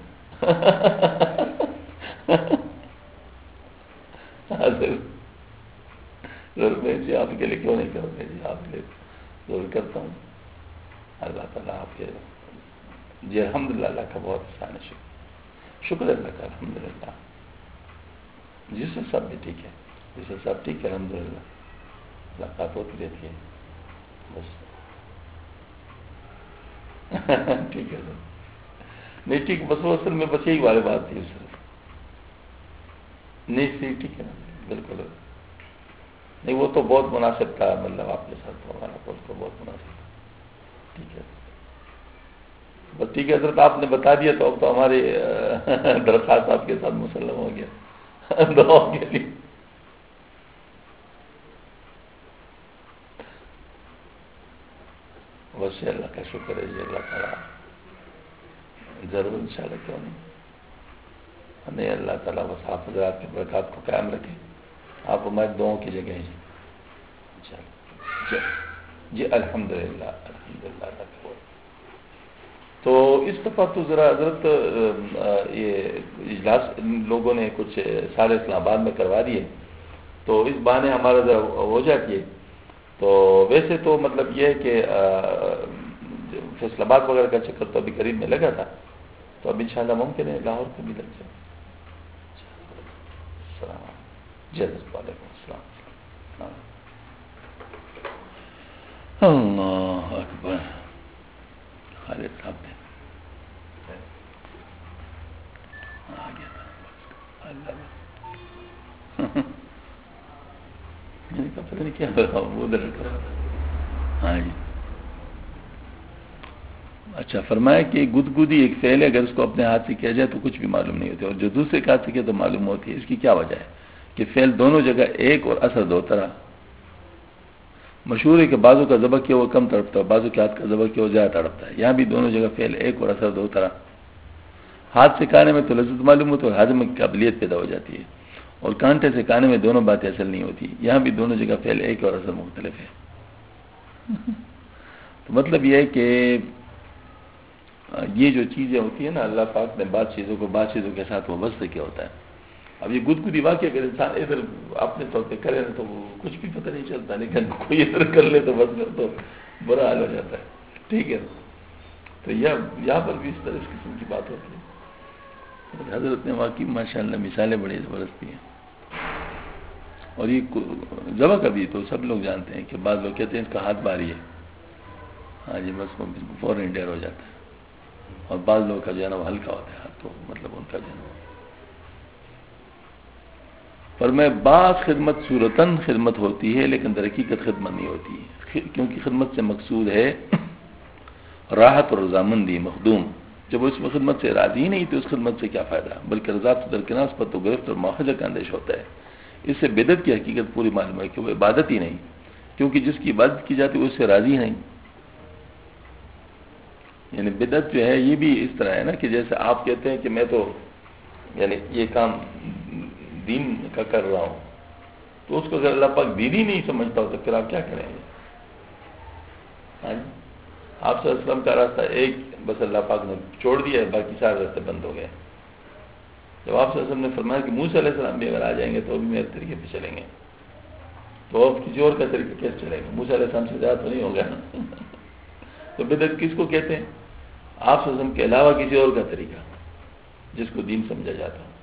Speaker 1: ضرور میں جی آپ کے لیے کیوں نہیں کروں گا, جی آپ کے لیے ضرور کرتا ہوں. اللہ تعالیٰ آپ کے جی الحمدللہ اللہ کا بہت احسان ہے, شکر ہے اللہ کا الحمدللہ. جی سر سب بھی ٹھیک ہے, جی سر سب ٹھیک ہے الحمدللہ, ملاقات ہوتی رہتی ہے بس. ٹھیک ہے سر, نہیں ٹھیک, بس وہ اصل میں بس یہی والے بات تھی سر. نہیں سی ٹھیک ہے نا, بالکل نہیں, وہ تو بہت مناسب تھا, مطلب آپ کے ساتھ تو ہمارا اس کو بہت مناسب تھا. ٹھیک ہے بس ٹھیک ہے حضرت, آپ نے بتا دیا تو اب تو ہماری درخواست آپ کے ساتھ مسلم ہو گیا دعا کے لیے. بس اللہ کا شکر ہے جی, اللہ تعالیٰ ضرور انشاءاللہ کیوں نہیں, ہمیں اللہ تعالیٰ بس آپ حضرات کی برکات کو قائم رکھے. آپ ہماری دعاؤں کی جگہ ہیں جی. جی الحمدللہ الحمدللہ اللہ کا. تو اس دفعہ تو ذرا حضرت یہ اجلاس لوگوں نے کچھ سارے اسلام آباد میں کروا دیے, تو اس بہانے ہمارا ذرا ہو جاتی ہے. تو ویسے تو مطلب یہ ہے کہ فیصل آباد وغیرہ کا چکر تو ابھی قریب میں لگا تھا, تو اب انشاءاللہ ممکن ہے لاہور کا بھی لگ جائے. السلام جی وعلیکم السلام. اللہ اکبر. خالد صاحب نے آ گیا تھا, اللہ میں نے کہا پتہ نہیں کیا وہ ادھر رکھا. ہاں جی اچھا, فرمایا کہ گدگدی ایک فعل ہے, اگر اس کو اپنے ہاتھ سے کیا جائے تو کچھ بھی معلوم نہیں ہوتی, اور جو دوسرے کے ہاتھ سے کیا تو معلوم ہوتی ہے. اس کی کیا وجہ ہے کہ فعل دونوں جگہ ایک اور اثر دو طرح. مشہور ہے کہ بازو کا ذبح کیا وہ کم تڑپتا ہے, بازو کے ہاتھ کا ذبح کیا وہ زیادہ تڑپتا ہے. یہاں بھی دونوں جگہ فعل ایک اور اثر دو طرح. ہاتھ سے کھانے میں تو لذت معلوم ہوتی ہے اور ہضم کی قابلیت پیدا ہو جاتی ہے, اور کانٹے سے کھانے میں دونوں باتیں اصل نہیں ہوتی. یہاں بھی دونوں جگہ فعل ایک اور اثر مختلف ہے. تو مطلب یہ ہے کہ یہ جو چیزیں ہوتی ہیں نا, اللہ پاک نے بعض چیزوں کو بعض چیزوں کے ساتھ وابستہ کیا ہوتا ہے. اب یہ گدگدی واقعہ اگر انسان ادھر اپنے طور پہ کرے نا تو وہ کچھ بھی پتہ نہیں چلتا, لیکن کوئی ادھر کر لے تو بس تو برا حال ہو جاتا ہے. ٹھیک ہے, تو یہاں پر بھی اس طرح اس قسم کی بات ہوتی ہے. حضرت نے واقعی ماشاء اللہ مثالیں بڑی زبردست دی ہیں. اور یہ ذبح کا بھی تو سب لوگ جانتے ہیں کہ بعض لوگ کہتے ہیں اس کا ہاتھ بھاری ہے, ہاں جی بس وہ فوراً ڈیر ہو جاتا ہے, اور بعض لوگوں کا جو ہے نا وہ ہلکا ہوتا ہے ہاتھ, تو مطلب ان کا جو ہے نا. پر میں بعض خدمت صورتاً خدمت ہوتی ہے لیکن در حقیقت خدمت نہیں ہوتی ہے, کیونکہ خدمت سے مقصود ہے راحت اور رضامندی مخدوم. جب وہ اس میں خدمت سے راضی ہی نہیں تو اس خدمت سے کیا فائدہ, بلکہ رضا سے درکناس پر تو گرفت اور مواخذہ کا اندیش ہوتا ہے. اس سے بدعت کی حقیقت پوری معلوم ہے کہ وہ عبادت ہی نہیں, کیونکہ جس کی عبادت کی جاتی ہے اس سے راضی نہیں. یعنی بدعت جو ہے یہ بھی اس طرح ہے نا کہ جیسے آپ کہتے ہیں کہ میں تو یعنی یہ کام دین کا کر رہا ہوں, تو اس کو اگر اللہ پاک دین ہی نہیں سمجھتا ہو تو پھر آپ کیا کریں گے. ہاں جی, آپ صلی اللہ علیہ وسلم کا راستہ ایک بس اللہ پاک نے چھوڑ دیا ہے, باقی سارے راستے بند ہو گئے. جب آپ صلی اللہ علیہ وسلم نے فرمایا کہ موسیٰ علیہ السلام بھی اگر آ جائیں گے تو بھی میرے طریقے پہ چلیں گے, تو اب کسی اور کا طریقہ کیسے چلے گا, موسیٰ علیہ السلام سے زیادہ تو نہیں ہوگا. تو بدعت کس کو کہتے ہیں, آپ صلی اللہ علیہ وسلم کے علاوہ کسی اور کا طریقہ جس کو دین سمجھا جاتا ہے.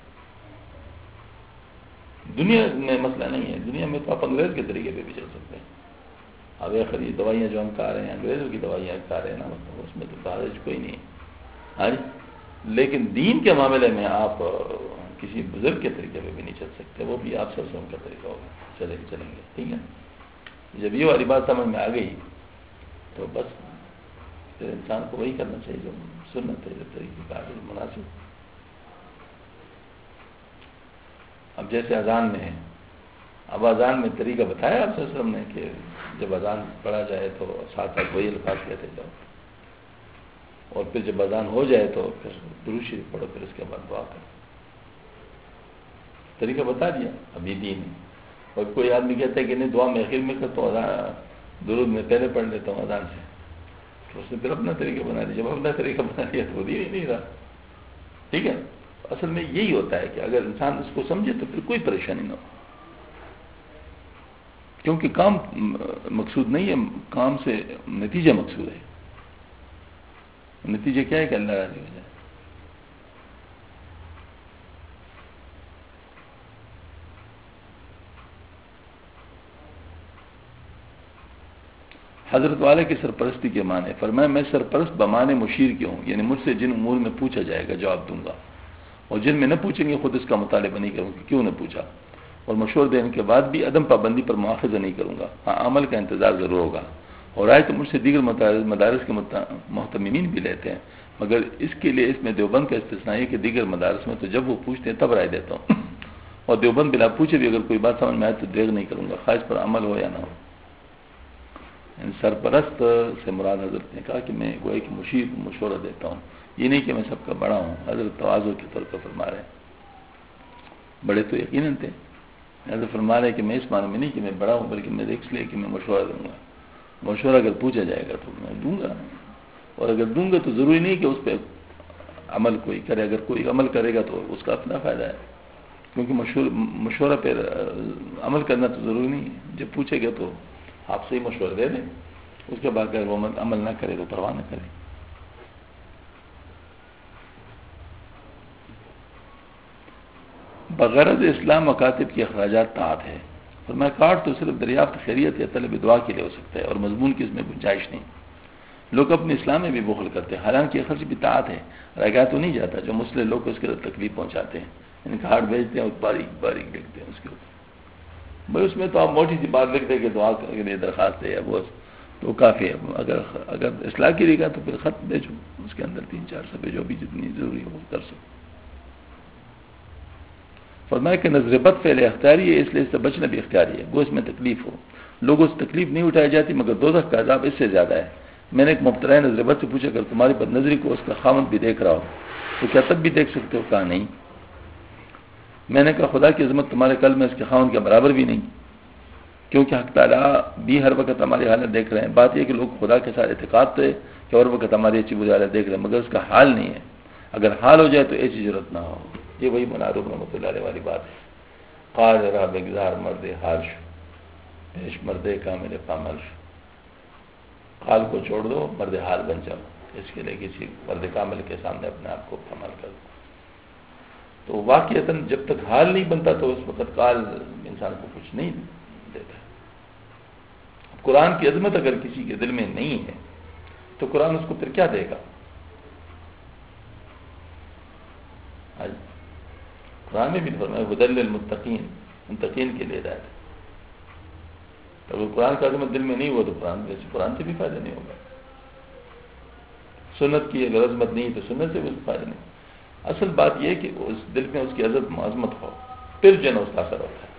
Speaker 1: دنیا میں مسئلہ نہیں ہے, دنیا میں تو آپ انگریز کے طریقے پہ بھی چل سکتے ہیں. اب آخر یہ دوائیاں جو ہم کھا رہے ہیں انگریزوں کی دوائیاں کھا رہے ہیں نا, مطلب اس میں تو تعارض کوئی نہیں ہے. ہاں جی, لیکن دین کے معاملے میں آپ کسی بزرگ کے طریقے پہ بھی نہیں چل سکتے, وہ بھی آپ صلی اللہ علیہ وسلم کا طریقہ ہوگا, چلے چلیں گے. ٹھیک ہے, جب یہ والی بات سمجھ میں آ گئی تو بس پھر انسان کو وہی کرنا چاہیے جو سنت ہے, جو طریقہ کار ہے, جو مناسب. اب جیسے اذان میں ہے، اب اذان میں طریقہ بتایا آپ صلی اللہ علیہ وسلم نے کہ جب اذان پڑھا جائے تو ساتھ ساتھ وہی الفاظ کہتے جاؤ، اور پھر جب اذان ہو جائے تو پھر درود شریف پڑھو، پھر اس کے بعد دعا کرو. طریقہ بتا دیا. ابھی دین ہے. اور کوئی آدمی کہتا ہے کہ نہیں دعا میں آخر میں کرتا ہوں، درود میں پہلے پڑھ لیتا ہوں اذان سے، تو اس نے پھر اپنا طریقہ بنا دیا. جب اپنا طریقہ بنا دیا تو دین ہی نہیں رہا. ٹھیک ہے. اصل میں یہی ہوتا ہے کہ اگر انسان اس کو سمجھے تو پھر کوئی پریشانی نہ ہو، کیونکہ کام مقصود نہیں ہے، کام سے نتیجہ مقصود ہے. نتیجہ کیا ہے کہ اللہ راضی ہو جائے. حضرت والے کی سرپرستی کے معنی فرمایا میں سرپرست بمانے مشیر کے ہوں، یعنی مجھ سے جن امور میں پوچھا جائے گا جواب دوں گا، اور جن میں نہ پوچھیں گے خود اس کا مطالبہ نہیں کروں گا کیوں نہ پوچھا، اور مشورہ دینے کے بعد بھی عدم پابندی پر مواخذہ نہیں کروں گا. ہاں عمل کا انتظار ضرور ہوگا. اور آئے تو مجھ سے دیگر مدارس مدارس کے محتممین بھی لیتے ہیں، مگر اس کے لیے اس میں دیوبند کا استثناء ہے کہ دیگر مدارس میں تو جب وہ پوچھتے ہیں تب رائے دیتا ہوں، اور دیوبند بلا پوچھے بھی اگر کوئی بات سمجھ میں آئے تو دریغ نہیں کروں گا، خواہش پر عمل ہو یا نہ ہو. یعنی سرپرست سے مراد حضرت نے کہا کہ میں گویا کہ مشیر مشورہ دیتا ہوں، یہ نہیں کہ میں سب کا بڑا ہوں. حضرت تواضع کے طور پر فرما رہے ہیں، بڑے تو یقیناً تھے. حضرت فرما رہے کہ میں اس معنی میں نہیں کہ میں بڑا ہوں، بلکہ میں اس لیے کہ میں مشورہ دوں گا. مشورہ اگر پوچھا جائے گا تو میں دوں گا، اور اگر دوں گا تو ضروری نہیں کہ اس پہ عمل کوئی کرے. اگر کوئی عمل کرے گا تو اس کا اپنا فائدہ ہے، کیونکہ مشورہ پہ عمل کرنا تو ضروری نہیں ہے. جب پوچھے گا تو آپ سے ہی مشورہ دے دیں، اس کے بعد اگر وہ عمل نہ کرے تو پرواہ نہ کرے. بغرض اسلام مکاتب کے اخراجات طاعت ہے. فرمایا کاٹ تو صرف دریافت خیریت یا طلب دعا کے لیے ہو سکتا ہے، اور مضمون کی اس میں گنجائش نہیں. لوگ اپنے اسلام میں بھی بخل کرتے ہیں، حالانکہ یہ خرچ بھی طاعت ہے. رہ گیا تو نہیں جاتا جو مسلم لوگ اس کے تکلیف پہنچاتے ہیں، یعنی کارڈ بھیجتے ہیں اور باریک باریک لکھتے ہیں اس کے اوپر. بھائی اس میں تو آپ موٹی سی بات لکھ دیں کہ دعا کے لیے درخواست ہے یا وہ تو کافی ہے. اگر اگر اصلاح کی رہے گا تو پھر خط بھیجو، اس کے اندر تین چار صفحے جو بھی جتنی ضروری ہو کر سکو. فرمایا کہ نظر بد فعل اختیاری ہے، اس لیے اس سے بچنا بھی اختیاری ہے. وہ اس میں تکلیف ہو، لوگوں سے تکلیف نہیں اٹھائی جاتی، مگر دوزخ کا عذاب اس سے زیادہ ہے. میں نے ایک مبتلا نظر بد سے پوچھا اگر تمہاری بد نظری کو اس کا خاوند بھی دیکھ رہا ہو تو کیا تب بھی دیکھ سکتے ہو؟ کہا نہیں. میں نے کہا خدا کی عظمت تمہارے قلب میں اس کے خاوند کے برابر بھی نہیں، کیونکہ حق تعالیٰ بھی ہر وقت ہماری حالت دیکھ رہے ہیں. بات یہ کہ لوگ خدا کے ساتھ اعتقاد تو ہے کہ ہر وقت ہماری اچھی بری حالت دیکھ رہے ہیں، مگر اس کا حال نہیں ہے. اگر حال ہو جائے تو ایسی ضرورت نہ ہو. یہ وہی منارب رحمۃ اللہ علیہ والی بات ہے. قال را بگزار مرد حال شو پیش مردے کا میرے پامل شو. حال کو چھوڑ دو، مرد حال بن جاؤ. اس کے لیے کسی مرد کامل کے سامنے اپنے آپ کو کمال کر دو. تو واقعتاً جب تک حال نہیں بنتا تو اس وقت قال انسان کو کچھ نہیں دیتا. قرآن کی عظمت اگر کسی کے دل میں نہیں ہے تو قرآن اس کو پھر کیا دے گا؟ قرآن میں بھی فرمایا ہدی للمتقین، متقین کے لیے ہدایت ہے. تو اگر قرآن کا عظمت دل میں نہیں ہوا تو قرآن سے قرآن سے بھی فائدہ نہیں ہوگا. سنت کی اگر عظمت نہیں تو سنت سے بھی فائدہ نہیں. اصل بات یہ ہے کہ اس دل میں اس کی عظمت عظمت ہو، پھر جو ہے اس کا اثر ہوتا ہے.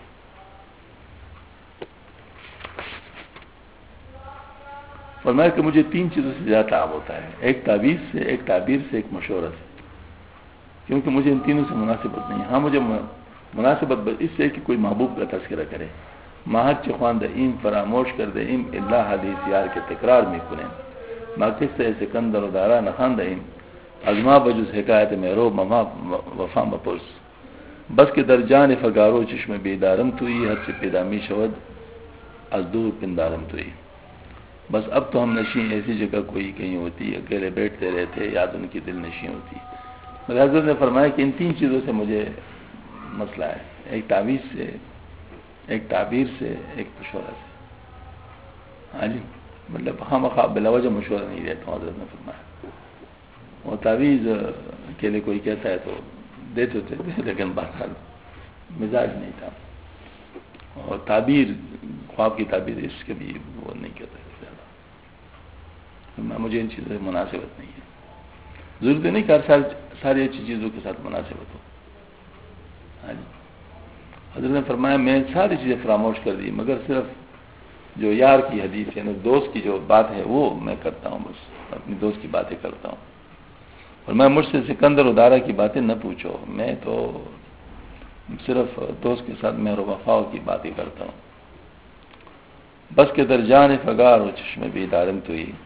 Speaker 1: فرمایا کہ مجھے تین چیزوں سے زیادہ تعب ہوتا ہے، ایک تعویذ سے، ایک تعبیر سے، ایک مشورہ سے، کیونکہ مجھے ان تینوں سے مناسبت نہیں. ہاں مجھے مناسبت اس سے کہ کوئی محبوب کا تذکرہ کرے. ماہر چخوان دہیم فراموش کر دہیم اللہ حدیث یار کے تکرار میں کنیں ماں قصہ سکندر و دارا نخان دہیم ازما بجز حکایت میرو مما وفا مپرس بس کے درجان فگارو چشم بیدارم توئی حد سے پیدامی شود از دور پندارم توئی. بس اب تو ہم نشیں ایسی جگہ کوئی کہیں ہوتی، اکیلے بیٹھتے رہتے، یاد ان کی دل نشیں ہوتی. مگر حضرت نے فرمایا کہ ان تین چیزوں سے مجھے مسئلہ ہے، ایک تعویذ سے، ایک تعبیر سے، ایک مشورہ سے. ہاں جی، مطلب خام خواب بلا وجہ مشورہ نہیں دیتا ہوں. حضرت نے فرمایا اور تعویذ کے لیے کوئی کہتا ہے تو دیتے تھے، لیکن بہرحال مزاج نہیں تھا. اور تعبیر، خواب کی تعبیر اس کے بھی وہ نہیں کہتا زیادہ. مجھے ان چیزوں سے مناسبت نہیں ہے. ضرورت نہیں کہ ہر سال ساری اچھی چیزوں کے ساتھ مناسبت ہو. ہاں جی. حضرت نے فرمایا میں ساری چیزیں فراموش کر دی مگر صرف جو یار کی حدیث ہے دوست کی جو بات ہے وہ میں کرتا ہوں، بس اپنی دوست کی باتیں کرتا ہوں. اور میں مجھ سے سکندر ادارہ کی باتیں نہ پوچھو، میں تو صرف دوست کے ساتھ مہر و وفا کی باتیں کرتا ہوں. بس کے در جان فگار و چشم بیدارم تو ہی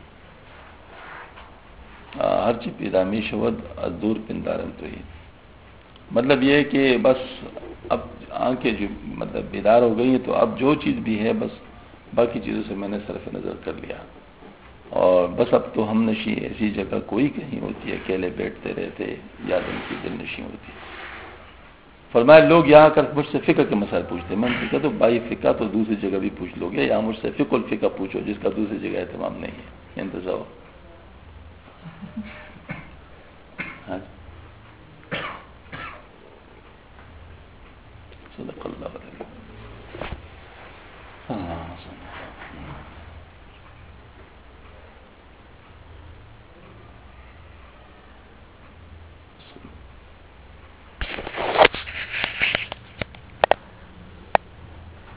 Speaker 1: ہر چی پیدا می شود از دور پندارم تو ہی. مطلب یہ ہے کہ بس اب آنکھیں جو مطلب بیدار ہو گئی ہیں تو اب جو چیز بھی ہے بس باقی چیزوں سے میں نے صرف نظر کر لیا. اور بس اب تو ہم نشی ایسی جگہ کوئی کہیں ہوتی ہے، اکیلے بیٹھتے رہتے یاد ان کی دل نشی ہوتی. فرمایا لوگ یہاں کر مجھ سے فقہ کے مسائل پوچھتے ہیں، میں نے کہا تو بھائی فقہ تو دوسری جگہ بھی پوچھ لو گے، یا مجھ سے فقہ الفقہ پوچھو جس کا دوسری جگہ اہتمام نہیں ہے. انتظار ہاں صدق اللہ علیہ. ہاں